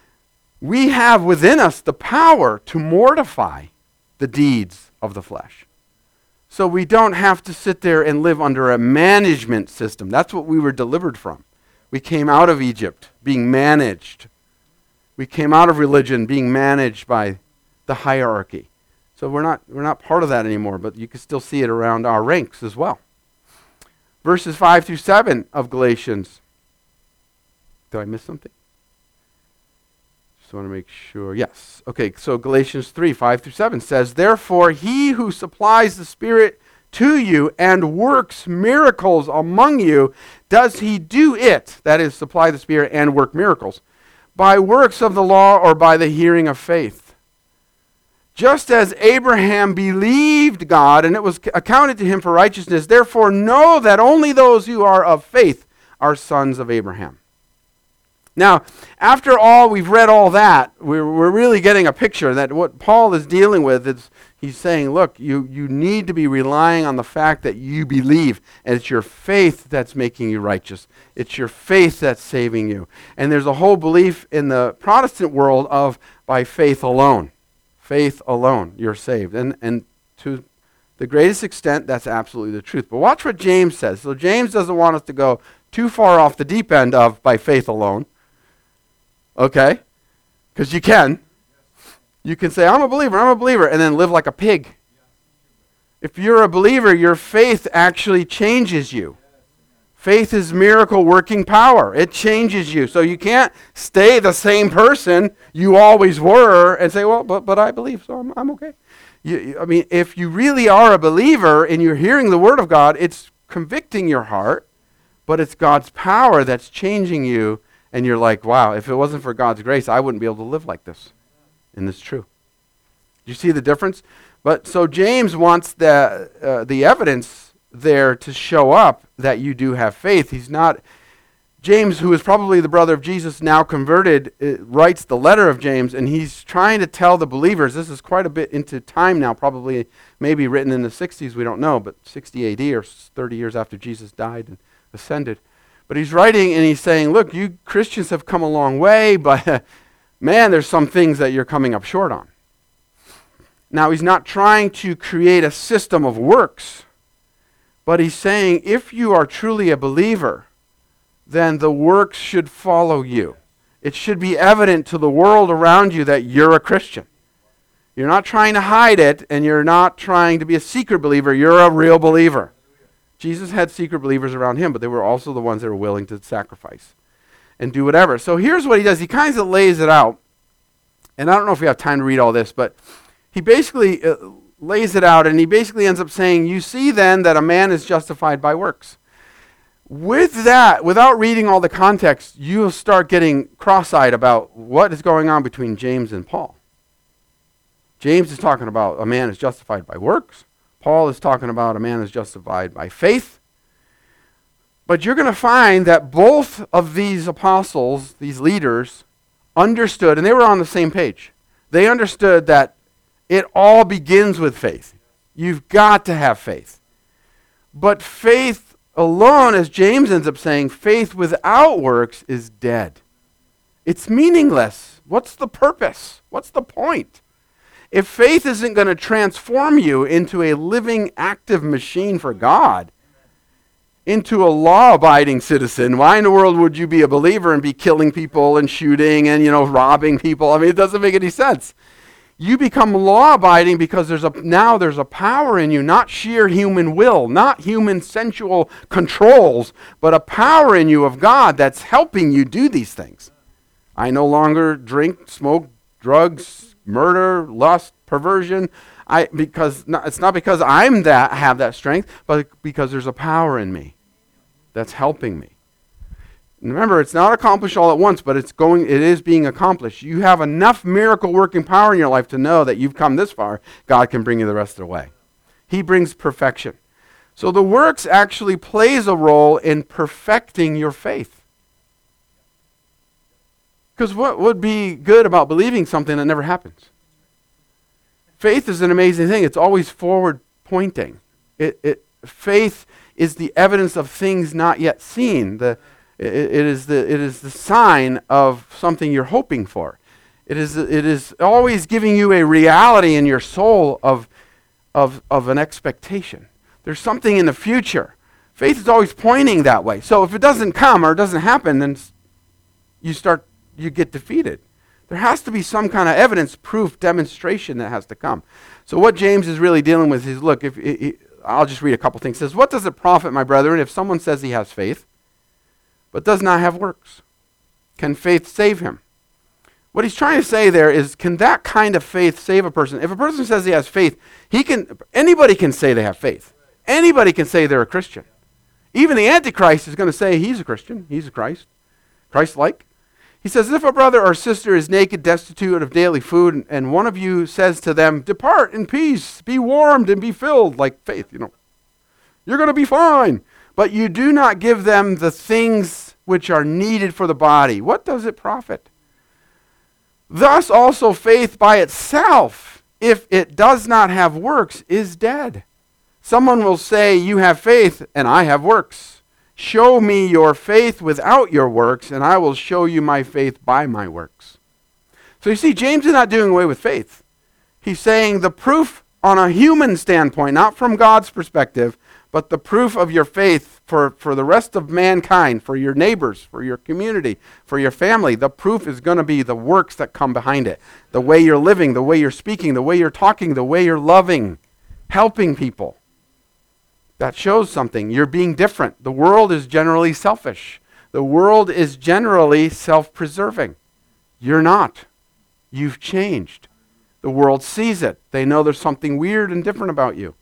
We have within us the power to mortify the deeds of the flesh. So we don't have to sit there and live under a management system. That's what we were delivered from. We came out of Egypt being managed. We came out of religion being managed by the hierarchy. So we're not part of that anymore, but you can still see it around our ranks as well. Verses 5-7 of Galatians. Did I miss something? Just want to make sure. Yes. Okay, so Galatians 3, 5-7 says, therefore he who supplies the Spirit to you and works miracles among you, does he do it, that is, supply the Spirit and work miracles, by works of the law or by the hearing of faith? Just as Abraham believed God, and it was accounted to him for righteousness, therefore know that only those who are of faith are sons of Abraham. Now, after all, we've read all that, we're really getting a picture that what Paul is dealing with is, he's saying, look, you need to be relying on the fact that you believe, and it's your faith that's making you righteous. It's your faith that's saving you. And there's a whole belief in the Protestant world of by faith alone. Faith alone, you're saved. And to the greatest extent, that's absolutely the truth. But watch what James says. So James doesn't want us to go too far off the deep end of by faith alone. Okay? Because you can. You can say, I'm a believer, and then live like a pig. If you're a believer, your faith actually changes you. Faith is miracle working power. It changes you. So you can't stay the same person you always were and say, well, but I believe, so I'm okay. If you really are a believer and you're hearing the Word of God, it's convicting your heart, but it's God's power that's changing you, and you're like, wow, if it wasn't for God's grace, I wouldn't be able to live like this. And it's true. Do you see the difference? But so James wants the evidence there to show up that you do have faith. He's not James, who is probably the brother of Jesus, now converted, writes the letter of James, and he's trying to tell the believers, this is quite a bit into time now, probably maybe written in the 60s, we don't know, but 60 AD or 30 years after Jesus died and ascended. But he's writing and he's saying, look, you Christians have come a long way, but man, there's some things that you're coming up short on. Now, he's not trying to create a system of works, but he's saying if you are truly a believer, then the works should follow you. It should be evident to the world around you that you're a Christian. You're not trying to hide it, and you're not trying to be a secret believer. You're a real believer. Jesus had secret believers around him, but they were also the ones that were willing to sacrifice and do whatever. So here's what he does. He kind of lays it out. And I don't know if we have time to read all this, but he basically lays it out, and he basically ends up saying, you see then that a man is justified by works. With that, without reading all the context, you'll start getting cross-eyed about what is going on between James and Paul. James is talking about a man is justified by works. Paul is talking about a man is justified by faith. But you're going to find that both of these apostles, these leaders, understood, and they were on the same page. They understood that it all begins with faith. You've got to have faith. But faith alone, as James ends up saying, faith without works is dead. It's meaningless. What's the purpose? What's the point? If faith isn't going to transform you into a living, active machine for God, into a law-abiding citizen, why in the world would you be a believer and be killing people and shooting and, robbing people? I mean, it doesn't make any sense. You become law-abiding because there's a power in you, not sheer human will, not human sensual controls, but a power in you of God that's helping you do these things. I no longer drink, smoke, drugs, murder, lust, perversion. It's not because have that strength, but because there's a power in me that's helping me. Remember, it's not accomplished all at once, but it is being accomplished. You have enough miracle working power in your life to know that you've come this far. God can bring you the rest of the way. He brings perfection. So the works actually plays a role in perfecting your faith. Because what would be good about believing something that never happens? Faith is an amazing thing. It's always forward pointing. Faith is the evidence of things not yet seen. It is the sign of something you're hoping for. It is always giving you a reality in your soul of an expectation. There's something in the future. Faith is always pointing that way. So if it doesn't come or it doesn't happen, then you get defeated. There has to be some kind of evidence, proof, demonstration that has to come. So what James is really dealing with is, look, I'll just read a couple things. It says, what does it profit, my brethren, if someone says he has faith, but does not have works? Can faith save him? What he's trying to say there is, can that kind of faith save a person? If a person says he has faith, anybody can say they have faith. Anybody can say they're a Christian. Even the Antichrist is going to say he's a Christian, he's a Christ-like. He says, if a brother or sister is naked, destitute of daily food, and one of you says to them, depart in peace, be warmed and be filled, like faith, you're going to be fine. But you do not give them the things which are needed for the body. What does it profit? Thus also faith by itself, if it does not have works, is dead. Someone will say, you have faith and I have works. Show me your faith without your works, and I will show you my faith by my works. So you see, James is not doing away with faith. He's saying the proof on a human standpoint, not from God's perspective, but the proof of your faith for the rest of mankind, for your neighbors, for your community, for your family, the proof is going to be the works that come behind it. The way you're living, the way you're speaking, the way you're talking, the way you're loving, helping people. That shows something. You're being different. The world is generally selfish. The world is generally self-preserving. You're not. You've changed. The world sees it. They know there's something weird and different about you.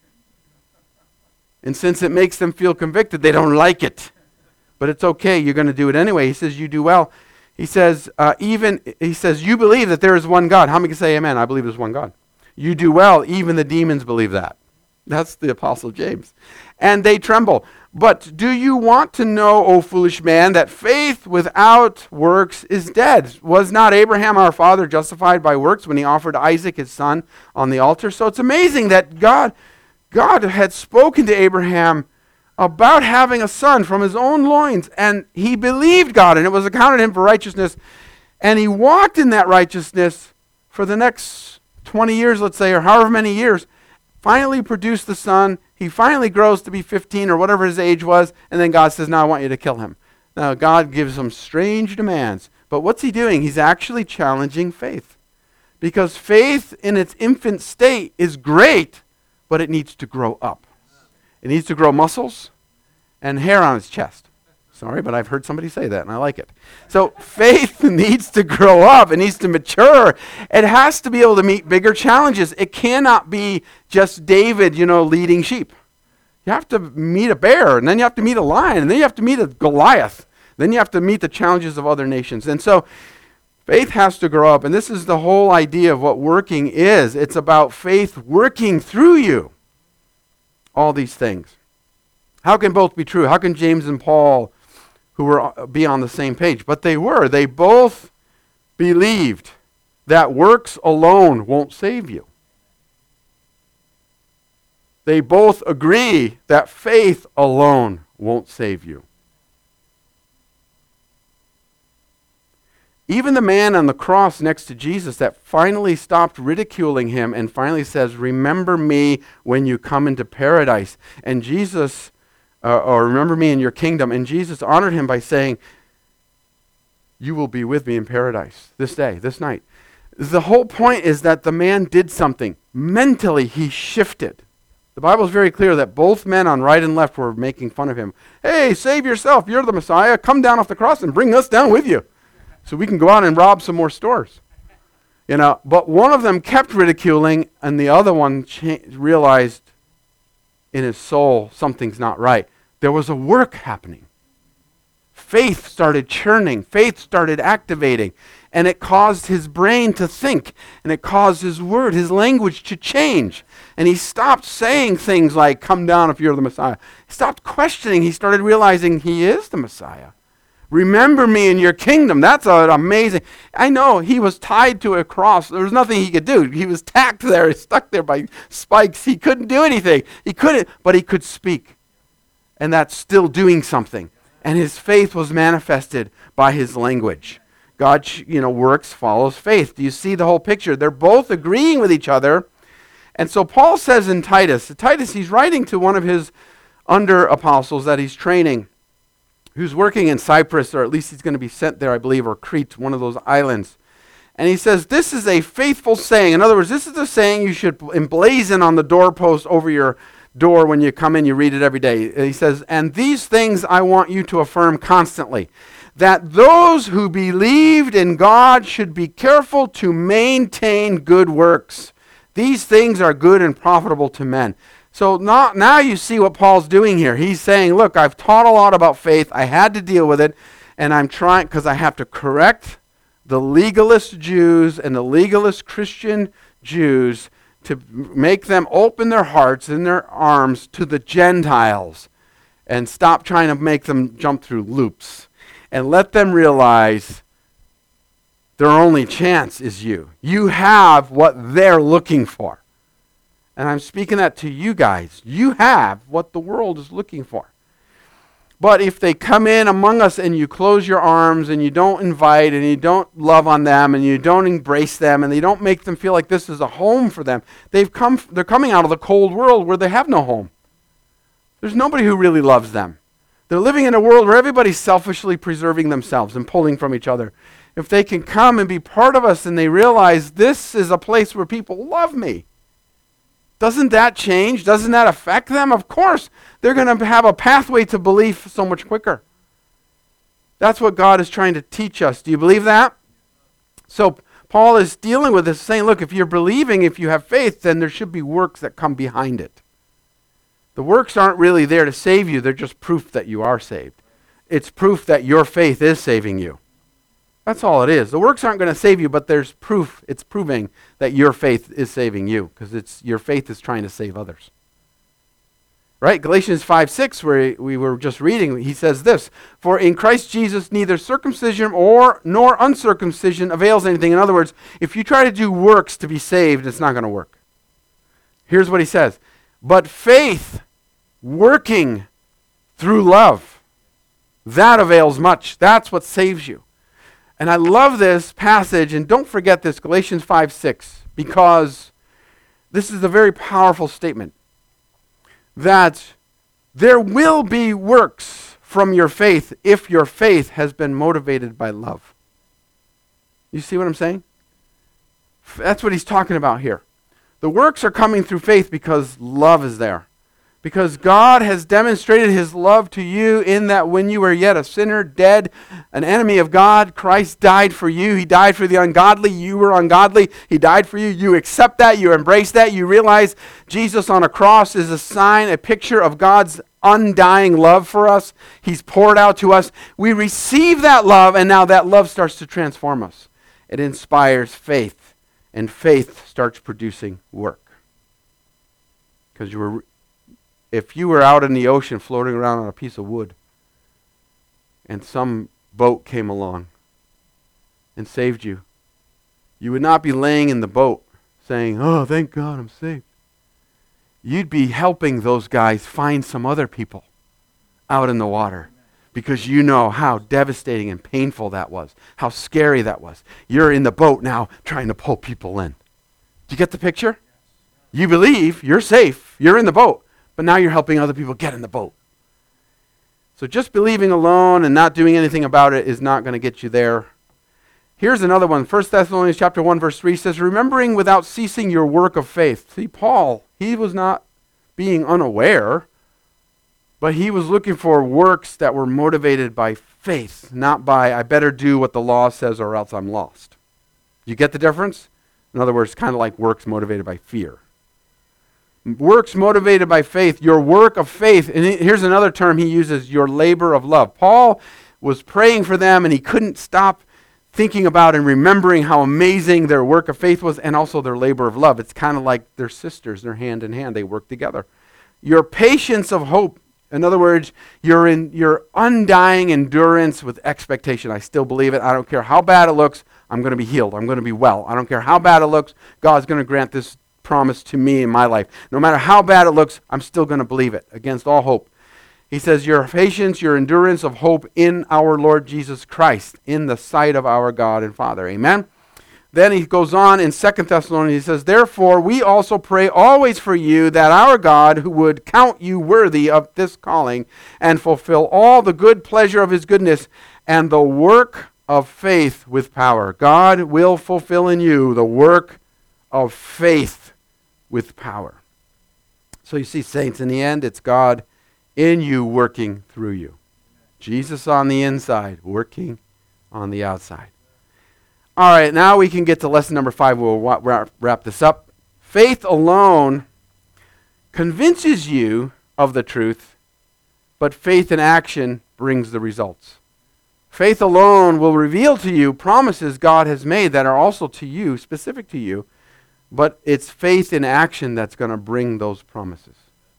And since it makes them feel convicted, they don't like it. But it's okay. You're going to do it anyway. He says, you do well. He says, you believe that there is one God. How many can say amen? I believe there's one God. You do well. Even the demons believe that. That's the Apostle James. And they tremble. But do you want to know, O foolish man, that faith without works is dead? Was not Abraham our father justified by works when he offered Isaac his son on the altar? So it's amazing that God had spoken to Abraham about having a son from his own loins, and he believed God, and it was accounted to him for righteousness, and he walked in that righteousness for the next 20 years, let's say, or however many years, finally produced the son. He finally grows to be 15 or whatever his age was, and then God says, now I want you to kill him. Now God gives him strange demands, but what's he doing? He's actually challenging faith, because faith in its infant state is great, but it needs to grow up. It needs to grow muscles and hair on its chest. Sorry, but I've heard somebody say that, and I like it. So faith needs to grow up. It needs to mature. It has to be able to meet bigger challenges. It cannot be just David, leading sheep. You have to meet a bear, and then you have to meet a lion, and then you have to meet a Goliath. Then you have to meet the challenges of other nations. And so faith has to grow up, and this is the whole idea of what working is. It's about faith working through you. All these things. How can both be true? How can James and Paul, be on the same page? But they were. They both believed that works alone won't save you. They both agree that faith alone won't save you. Even the man on the cross next to Jesus that finally stopped ridiculing him and finally says, remember me when you come into paradise. And Jesus, or remember me in your kingdom. And Jesus honored him by saying, you will be with me in paradise this day, this night. The whole point is that the man did something. Mentally, he shifted. The Bible is very clear that both men on right and left were making fun of him. Hey, save yourself. You're the Messiah. Come down off the cross and bring us down with you, so we can go out and rob some more stores. But one of them kept ridiculing, and the other one realized in his soul something's not right. There was a work happening. Faith started churning. Faith started activating. And it caused his brain to think. And it caused his language to change. And he stopped saying things like, come down if you're the Messiah. He stopped questioning. He started realizing he is the Messiah. Remember me in your kingdom. That's amazing. I know he was tied to a cross. There was nothing he could do. He was tacked there, stuck there by spikes. He couldn't do anything. He couldn't, but he could speak. And that's still doing something. And his faith was manifested by his language. God, works follows faith. Do you see the whole picture? They're both agreeing with each other. And so Paul says in Titus, he's writing to one of his under apostles that he's training, who's working in Cyprus, or at least he's going to be sent there, I believe, or Crete, one of those islands. And he says, this is a faithful saying. In other words, this is a saying you should emblazon on the doorpost over your door when you come in. You read it every day. He says, and these things I want you to affirm constantly, that those who believed in God should be careful to maintain good works. These things are good and profitable to men. So now you see what Paul's doing here. He's saying, look, I've taught a lot about faith. I had to deal with it, and I'm trying, because I have to correct the legalist Jews and the legalist Christian Jews to make them open their hearts and their arms to the Gentiles and stop trying to make them jump through loops and let them realize their only chance is you. You have what they're looking for. And I'm speaking that to you guys. You have what the world is looking for. But if they come in among us and you close your arms and you don't invite and you don't love on them and you don't embrace them and you don't make them feel like this is a home for them, they're coming out of the cold world where they have no home. There's nobody who really loves them. They're living in a world where everybody's selfishly preserving themselves and pulling from each other. If they can come and be part of us and they realize this is a place where people love me, doesn't that change? Doesn't that affect them? Of course. They're going to have a pathway to belief so much quicker. That's what God is trying to teach us. Do you believe that? So Paul is dealing with this, saying, look, if you're believing, if you have faith, then there should be works that come behind it. The works aren't really there to save you. They're just proof that you are saved. It's proof that your faith is saving you. That's all it is. The works aren't going to save you, but there's proof. It's proving that your faith is saving you, because your faith is trying to save others. Right? Galatians 5:6, where we were just reading, he says this, "For in Christ Jesus neither circumcision nor uncircumcision avails anything." In other words, if you try to do works to be saved, it's not going to work. Here's what he says, "But faith working through love, that avails much." That's what saves you. And I love this passage, and don't forget this, Galatians 5:6, because this is a very powerful statement. That there will be works from your faith if your faith has been motivated by love. You see what I'm saying? That's what he's talking about here. The works are coming through faith because love is there. Because God has demonstrated his love to you in that when you were yet a sinner, dead, an enemy of God, Christ died for you. He died for the ungodly. You were ungodly. He died for you. You accept that. You embrace that. You realize Jesus on a cross is a sign, a picture of God's undying love for us. He's poured out to us. We receive that love, and now that love starts to transform us. It inspires faith, and faith starts producing work. Because if you were out in the ocean floating around on a piece of wood and some boat came along and saved you, you would not be laying in the boat saying, "Oh, thank God I'm saved." You'd be helping those guys find some other people out in the water because you know how devastating and painful that was, how scary that was. You're in the boat now trying to pull people in. Do you get the picture? You believe, you're safe, you're in the boat. But now you're helping other people get in the boat. So just believing alone and not doing anything about it is not going to get you there. Here's another one. 1 Thessalonians chapter 1, verse 3 says, "Remembering without ceasing your work of faith." See, Paul, he was not being unaware, but he was looking for works that were motivated by faith, not by, I better do what the law says or else I'm lost. You get the difference? In other words, kind of like works motivated by fear. Works motivated by faith, your work of faith, and here's another term he uses, your labor of love. Paul was praying for them and he couldn't stop thinking about and remembering how amazing their work of faith was and also their labor of love. It's kind of like they're sisters, they're hand in hand, they work together. Your patience of hope, in other words, your undying endurance with expectation. I still believe it. I don't care how bad it looks, I'm going to be healed, I'm going to be well. I don't care how bad it looks, God's going to grant this promise to me in my life. No matter how bad it looks, I'm still going to believe it against all hope. He says, your patience, your endurance of hope in our Lord Jesus Christ, in the sight of our God and Father. Amen? Then he goes on in 2 Thessalonians, he says, "Therefore we also pray always for you, that our God, who would count you worthy of this calling, and fulfill all the good pleasure of his goodness, and the work of faith with power." God will fulfill in you the work of faith with power. So you see, saints, in the end, it's God in you working through you. Jesus on the inside, working on the outside. All right, now we can get to lesson number 5. We'll wrap this up. Faith alone convinces you of the truth, but faith in action brings the results. Faith alone will reveal to you promises God has made that are also to you, specific to you, but it's faith in action that's going to bring those promises.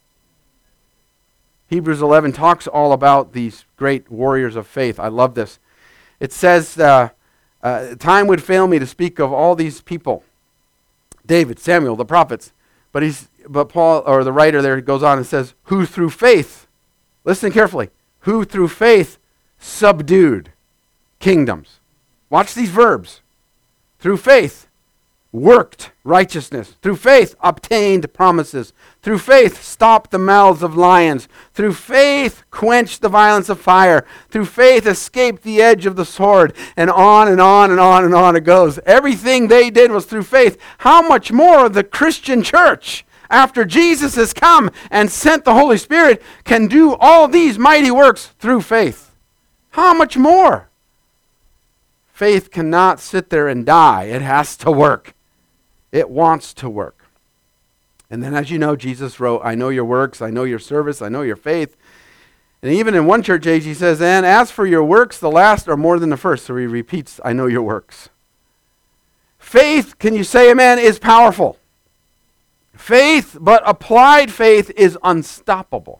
Hebrews 11 talks all about these great warriors of faith. I love this. It says, time would fail me to speak of all these people. David, Samuel, the prophets. But Paul, or the writer there, goes on and says, who through faith, listen carefully, who through faith subdued kingdoms. Watch these verbs. Through faith worked righteousness. Through faith obtained promises. Through faith stopped the mouths of lions. Through faith quenched the violence of fire. Through faith escaped the edge of the sword. And on and on and on and on it goes. Everything they did was through faith. How much more the Christian church, after Jesus has come and sent the Holy Spirit, can do all these mighty works through faith? How much more? Faith cannot sit there and die. It has to work. It wants to work. And then, as you know, Jesus wrote, I know your works, I know your service, I know your faith. And even in one church age, he says, and as for your works, the last are more than the first. So he repeats, I know your works. Faith, can you say amen, is powerful. Faith, but applied faith is unstoppable.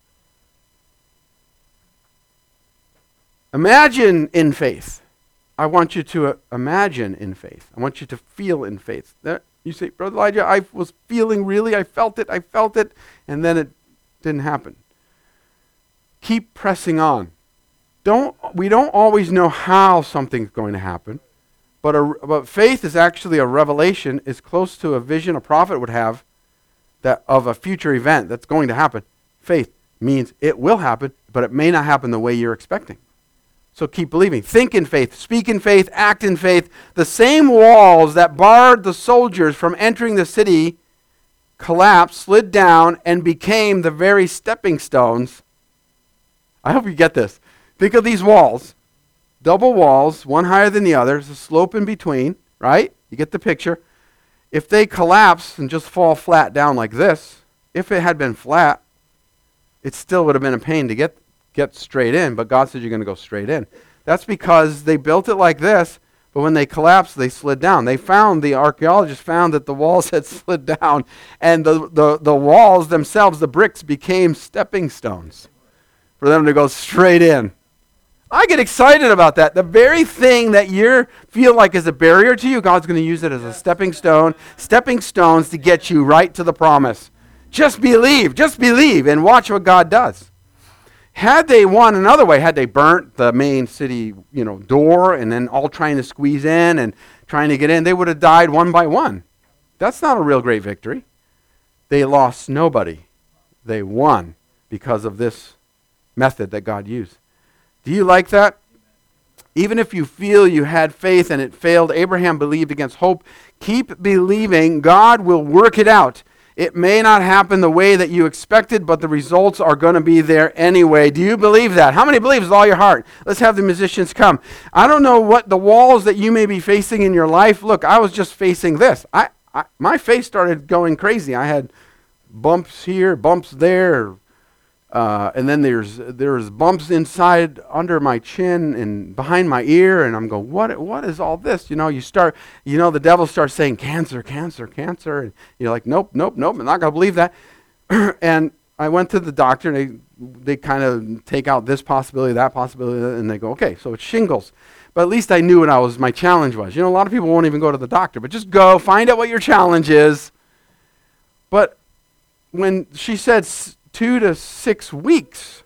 Imagine in faith. I want you to imagine in faith. I want you to feel in faith. You say, Brother Elijah, I was feeling I felt it, and then it didn't happen. Keep pressing on. We don't always know how something's going to happen, but faith is actually a revelation, is close to a vision a prophet would have that of a future event that's going to happen. Faith means it will happen, but it may not happen the way you're expecting. So keep believing. Think in faith, speak in faith, act in faith. The same walls that barred the soldiers from entering the city collapsed, slid down, and became the very stepping stones. I hope you get this. Think of these walls, double walls, one higher than the other. There's a slope in between, right? You get the picture. If they collapse and just fall flat down like this, if it had been flat, it still would have been a pain to get straight in, but God said you're going to go straight in. That's because they built it like this, but when they collapsed, they slid down. The archaeologists found that the walls had slid down, and the walls themselves, the bricks, became stepping stones for them to go straight in. I get excited about that. The very thing that you feel like is a barrier to you, God's going to use it as a stepping stones to get you right to the promise. Just believe, and watch what God does. Had they won another way, had they burnt the main city, door and then all trying to squeeze in and trying to get in, they would have died one by one. That's not a real great victory. They lost nobody. They won because of this method that God used. Do you like that? Even if you feel you had faith and it failed, Abraham believed against hope. Keep believing. God will work it out. It may not happen the way that you expected, but the results are going to be there anyway. Do you believe that? How many believe with all your heart? Let's have the musicians come. I don't know what the walls that you may be facing in your life. Look, I was just facing this. My face started going crazy. I had bumps here, bumps there, and then there's bumps inside under my chin and behind my ear, and I'm going, what is all this? The devil starts saying cancer, and you're like, nope, I'm not going to believe that. And I went to the doctor, and they kind of take out this possibility, that possibility, and they go, okay, so it's shingles. But at least I knew what my challenge was. A lot of people won't even go to the doctor, but just go, find out what your challenge is. But when she said 2 to 6 weeks.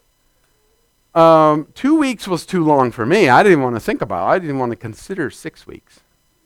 2 weeks was too long for me. I didn't want to think about it. I didn't want to consider 6 weeks.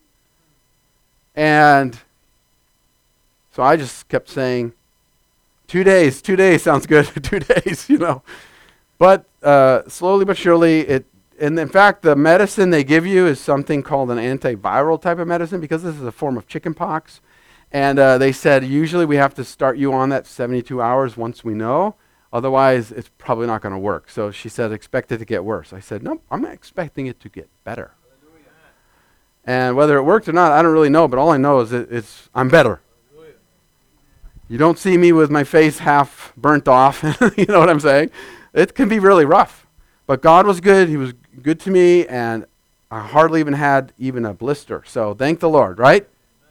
And so I just kept saying, 2 days. 2 days sounds good. 2 days, But slowly but surely, and in fact, the medicine they give you is something called an antiviral type of medicine because this is a form of chicken pox. And they said, usually we have to start you on that 72 hours once we know. Otherwise, it's probably not going to work. So she said, expect it to get worse. I said, no, I'm expecting it to get better. Hallelujah. And whether it worked or not, I don't really know. But all I know is I'm better. Hallelujah. You don't see me with my face half burnt off. You know what I'm saying? It can be really rough. But God was good. He was good to me. And I hardly even had a blister. So thank the Lord, right?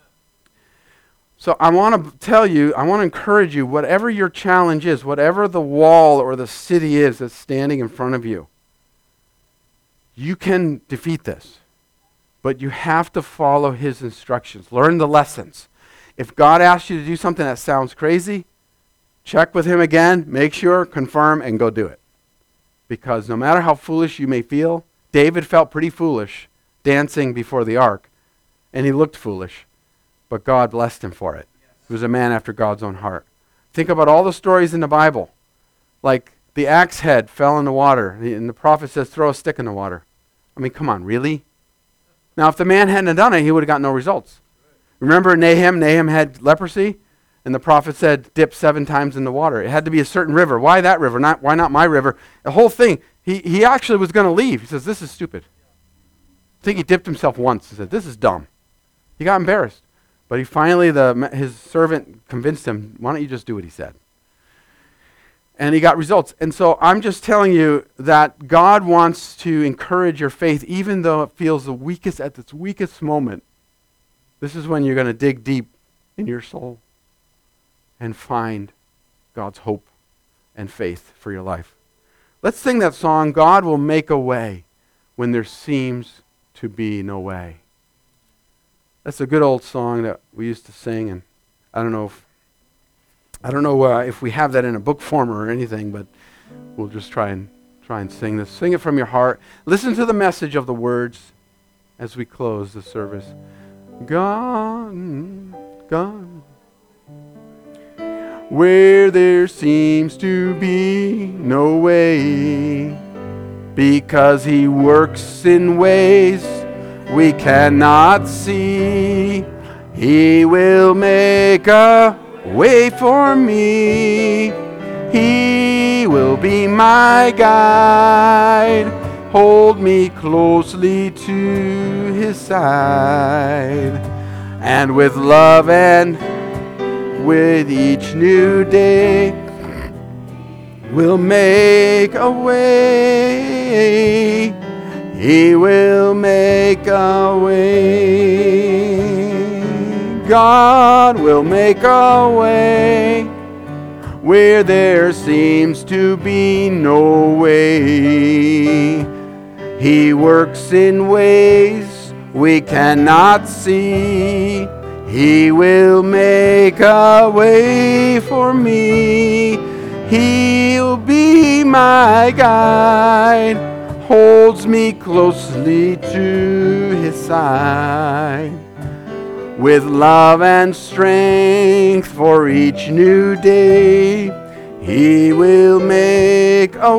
So I want to tell you, I want to encourage you, whatever your challenge is, whatever the wall or the city is that's standing in front of you, you can defeat this. But you have to follow his instructions. Learn the lessons. If God asks you to do something that sounds crazy, check with him again, make sure, confirm, and go do it. Because no matter how foolish you may feel, David felt pretty foolish dancing before the ark, and he looked foolish. But God blessed him for it. He was a man after God's own heart. Think about all the stories in the Bible. Like the axe head fell in the water, and the prophet says, throw a stick in the water. I mean, come on, really? Now, if the man hadn't done it, he would have got no results. Remember Nahum? Nahum had leprosy, and the prophet said, dip 7 times in the water. It had to be a certain river. Why that river? Why not my river? The whole thing. He actually was going to leave. He says, this is stupid. I think he dipped himself once and said, this is dumb. He got embarrassed. But he finally, his servant convinced him, why don't you just do what he said? And he got results. And so I'm just telling you that God wants to encourage your faith, even though it feels the weakest at its weakest moment. This is when you're going to dig deep in your soul. and find God's hope and faith for your life. Let's sing that song, God Will Make a Way When There Seems to Be No Way. That's a good old song that we used to sing, and I don't know if we have that in a book form or anything, but we'll just try and sing this. Sing it from your heart. Listen to the message of the words as we close the service. God, where there seems to be no way, because He works in ways we cannot see. He will make a way for me. He will be my guide, hold me closely to His side, and with love and with each new day, will make a way. He will make a way. God will make a way where there seems to be no way. He works in ways we cannot see. He will make a way for me. He'll be my guide, holds me closely to His side, with love and strength for each new day. He will make a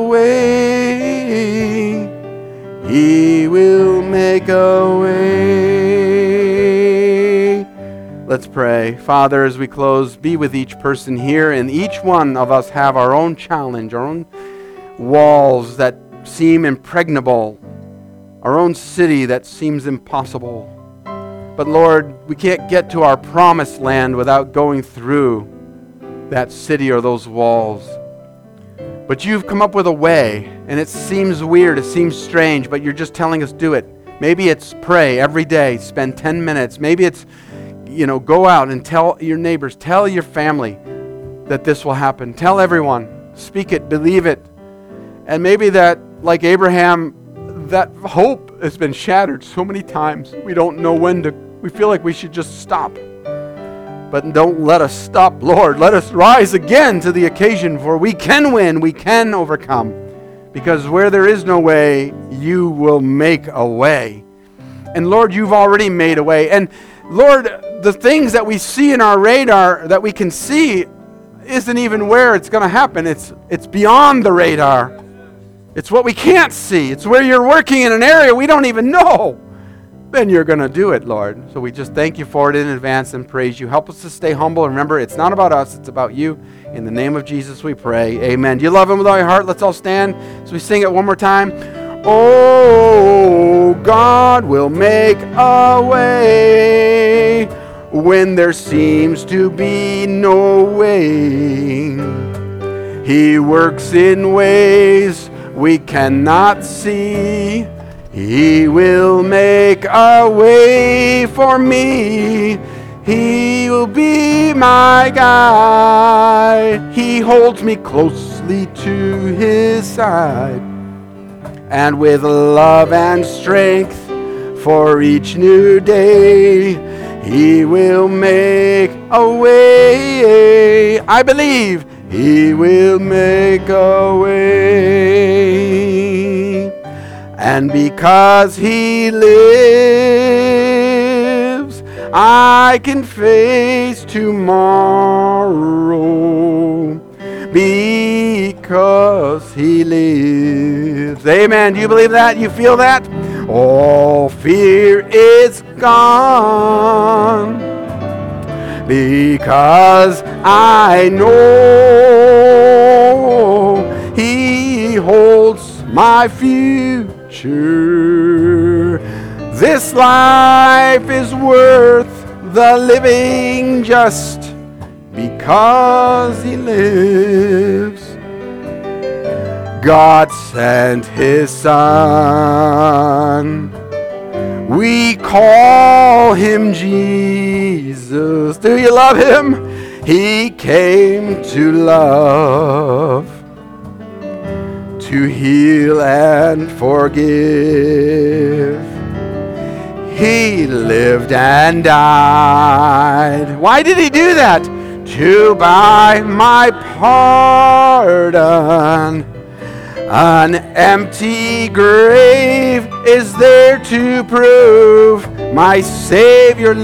way. He will make a way. Let's pray. Father, as we close, be with each person here, and each one of us have our own challenge, our own walls that seem impregnable, our own city that seems impossible. But Lord, we can't get to our promised land without going through that city or those walls. But You've come up with a way, and it seems weird, it seems strange, but You're just telling us do it. Maybe it's pray every day, spend 10 minutes. Maybe it's, go out and tell your neighbors, tell your family that this will happen. Tell everyone, speak it, believe it. And maybe that, like Abraham, that hope has been shattered so many times. We don't know when to, we feel like we should just stop. But don't let us stop, Lord. Let us rise again to the occasion, for we can win, we can overcome. Because where there is no way, You will make a way. And Lord, You've already made a way. And Lord, the things that we see in our radar that we can see isn't even where it's going to happen. It's beyond the radar. It's what we can't see. It's where You're working in an area we don't even know. Then You're going to do it, Lord. So we just thank You for it in advance and praise You. Help us to stay humble. Remember, it's not about us. It's about You. In the name of Jesus we pray. Amen. Do you love Him with all your heart? Let's all stand as we sing it one more time. Oh, God will make a way when there seems to be no way. He works in ways we cannot see. He will make a way for me. He will be my guide. He holds me closely to His side, and with love and strength for each new day, He will make a way. I believe He will make a way. And because He lives, I can face tomorrow. Because He lives. Amen. Do you believe that? You feel that? All fear is gone. Because I know He holds my future. This life is worth the living just because He lives. God sent His Son. We call Him Jesus. Do you love Him? He came to love, to heal and forgive. He lived and died. Why did he do that? To buy my pardon. An empty grave is there to prove my Savior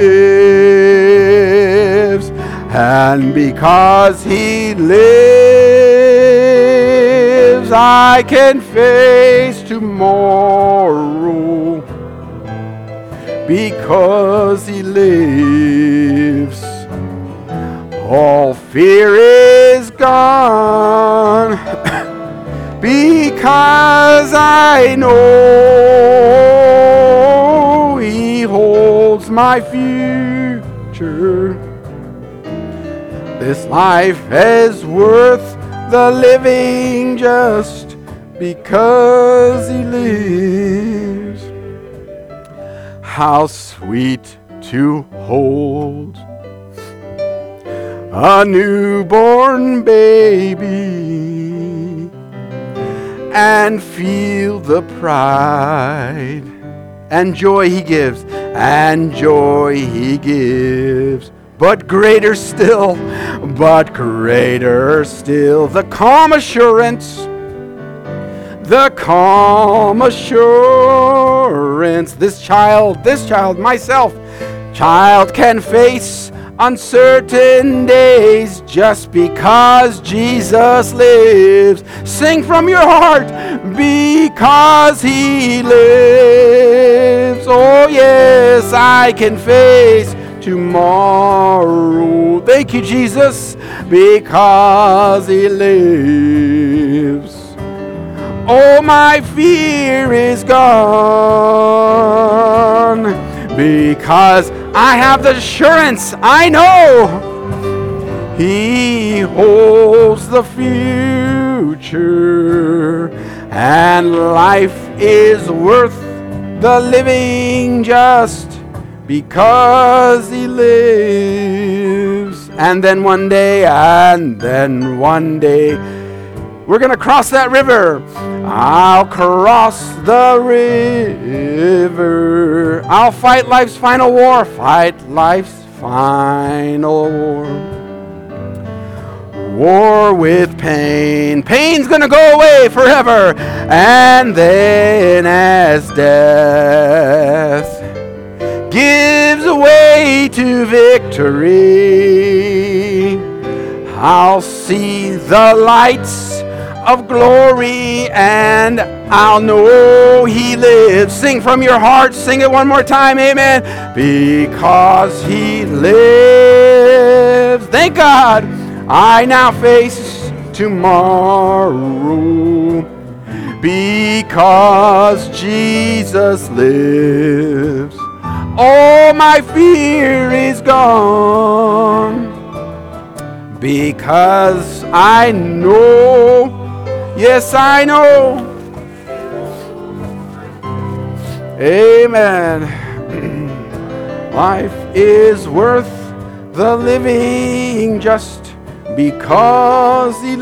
lives. And because he lives, I can face tomorrow. Because he lives, all fear is gone. Because I know he holds my future. This life is worth the living just because he lives. How sweet to hold a newborn baby and feel the pride and joy he gives, and joy he gives. But greater still, the calm assurance, this child, myself, child can face uncertain days just because Jesus lives. Sing from your heart, because he lives. Oh yes, I can face tomorrow. Thank you, Jesus, because he lives. Oh, my fear is gone, because I have the assurance, I know he holds the future, and life is worth the living just because he lives. And then one day, we're going to cross that river. I'll cross the river. I'll fight life's final war. War with pain. Pain's going to go away forever. And then as death gives way to victory, I'll see the lights of glory, and I'll know he lives. Sing from your heart, sing it one more time, amen. Because he lives. Thank God, I now face tomorrow. Because Jesus lives, all my fear is gone. Because I know, yes, I know. Amen. Life is worth the living just because he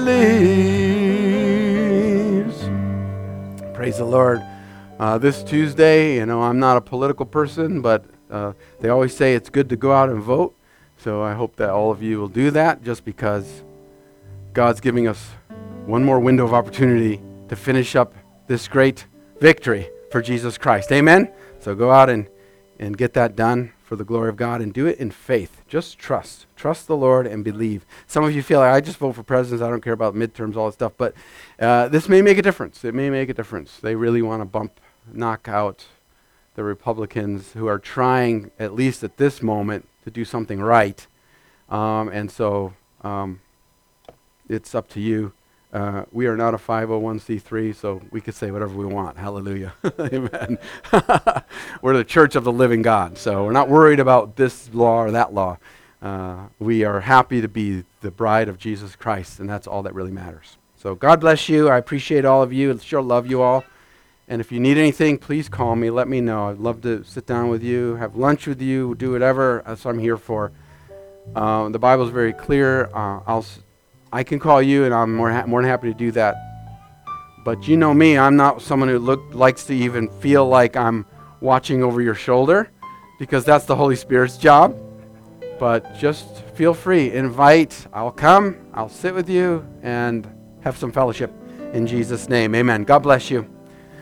lives. Praise the Lord. This Tuesday, I'm not a political person, but they always say it's good to go out and vote. So I hope that all of you will do that, just because God's giving us one more window of opportunity to finish up this great victory for Jesus Christ. Amen? So go out and get that done for the glory of God, and do it in faith. Just trust. Trust the Lord and believe. Some of you feel like, I just vote for presidents, I don't care about midterms, all that stuff. But this may make a difference. It may make a difference. They really want to knock out the Republicans who are trying, at least at this moment, to do something right. And so it's up to you. We are not a 501c3, so we could say whatever we want. Hallelujah. Amen. We're the church of the living God, so we're not worried about this law or that law. We are happy to be the bride of Jesus Christ, and that's all that really matters. So God bless you. I appreciate all of you. I sure love you all. And if you need anything, please call me. Let me know. I'd love to sit down with you, have lunch with you, do whatever. That's what I'm here for. The Bible is very clear. I can call you, and I'm more than happy to do that. But you know me, I'm not someone who likes to even feel like I'm watching over your shoulder, because that's the Holy Spirit's job. But just feel free, invite. I'll come, I'll sit with you, and have some fellowship. In Jesus' name, amen. God bless you.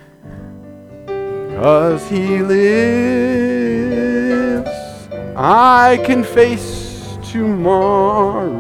'Cause He lives, I can face tomorrow.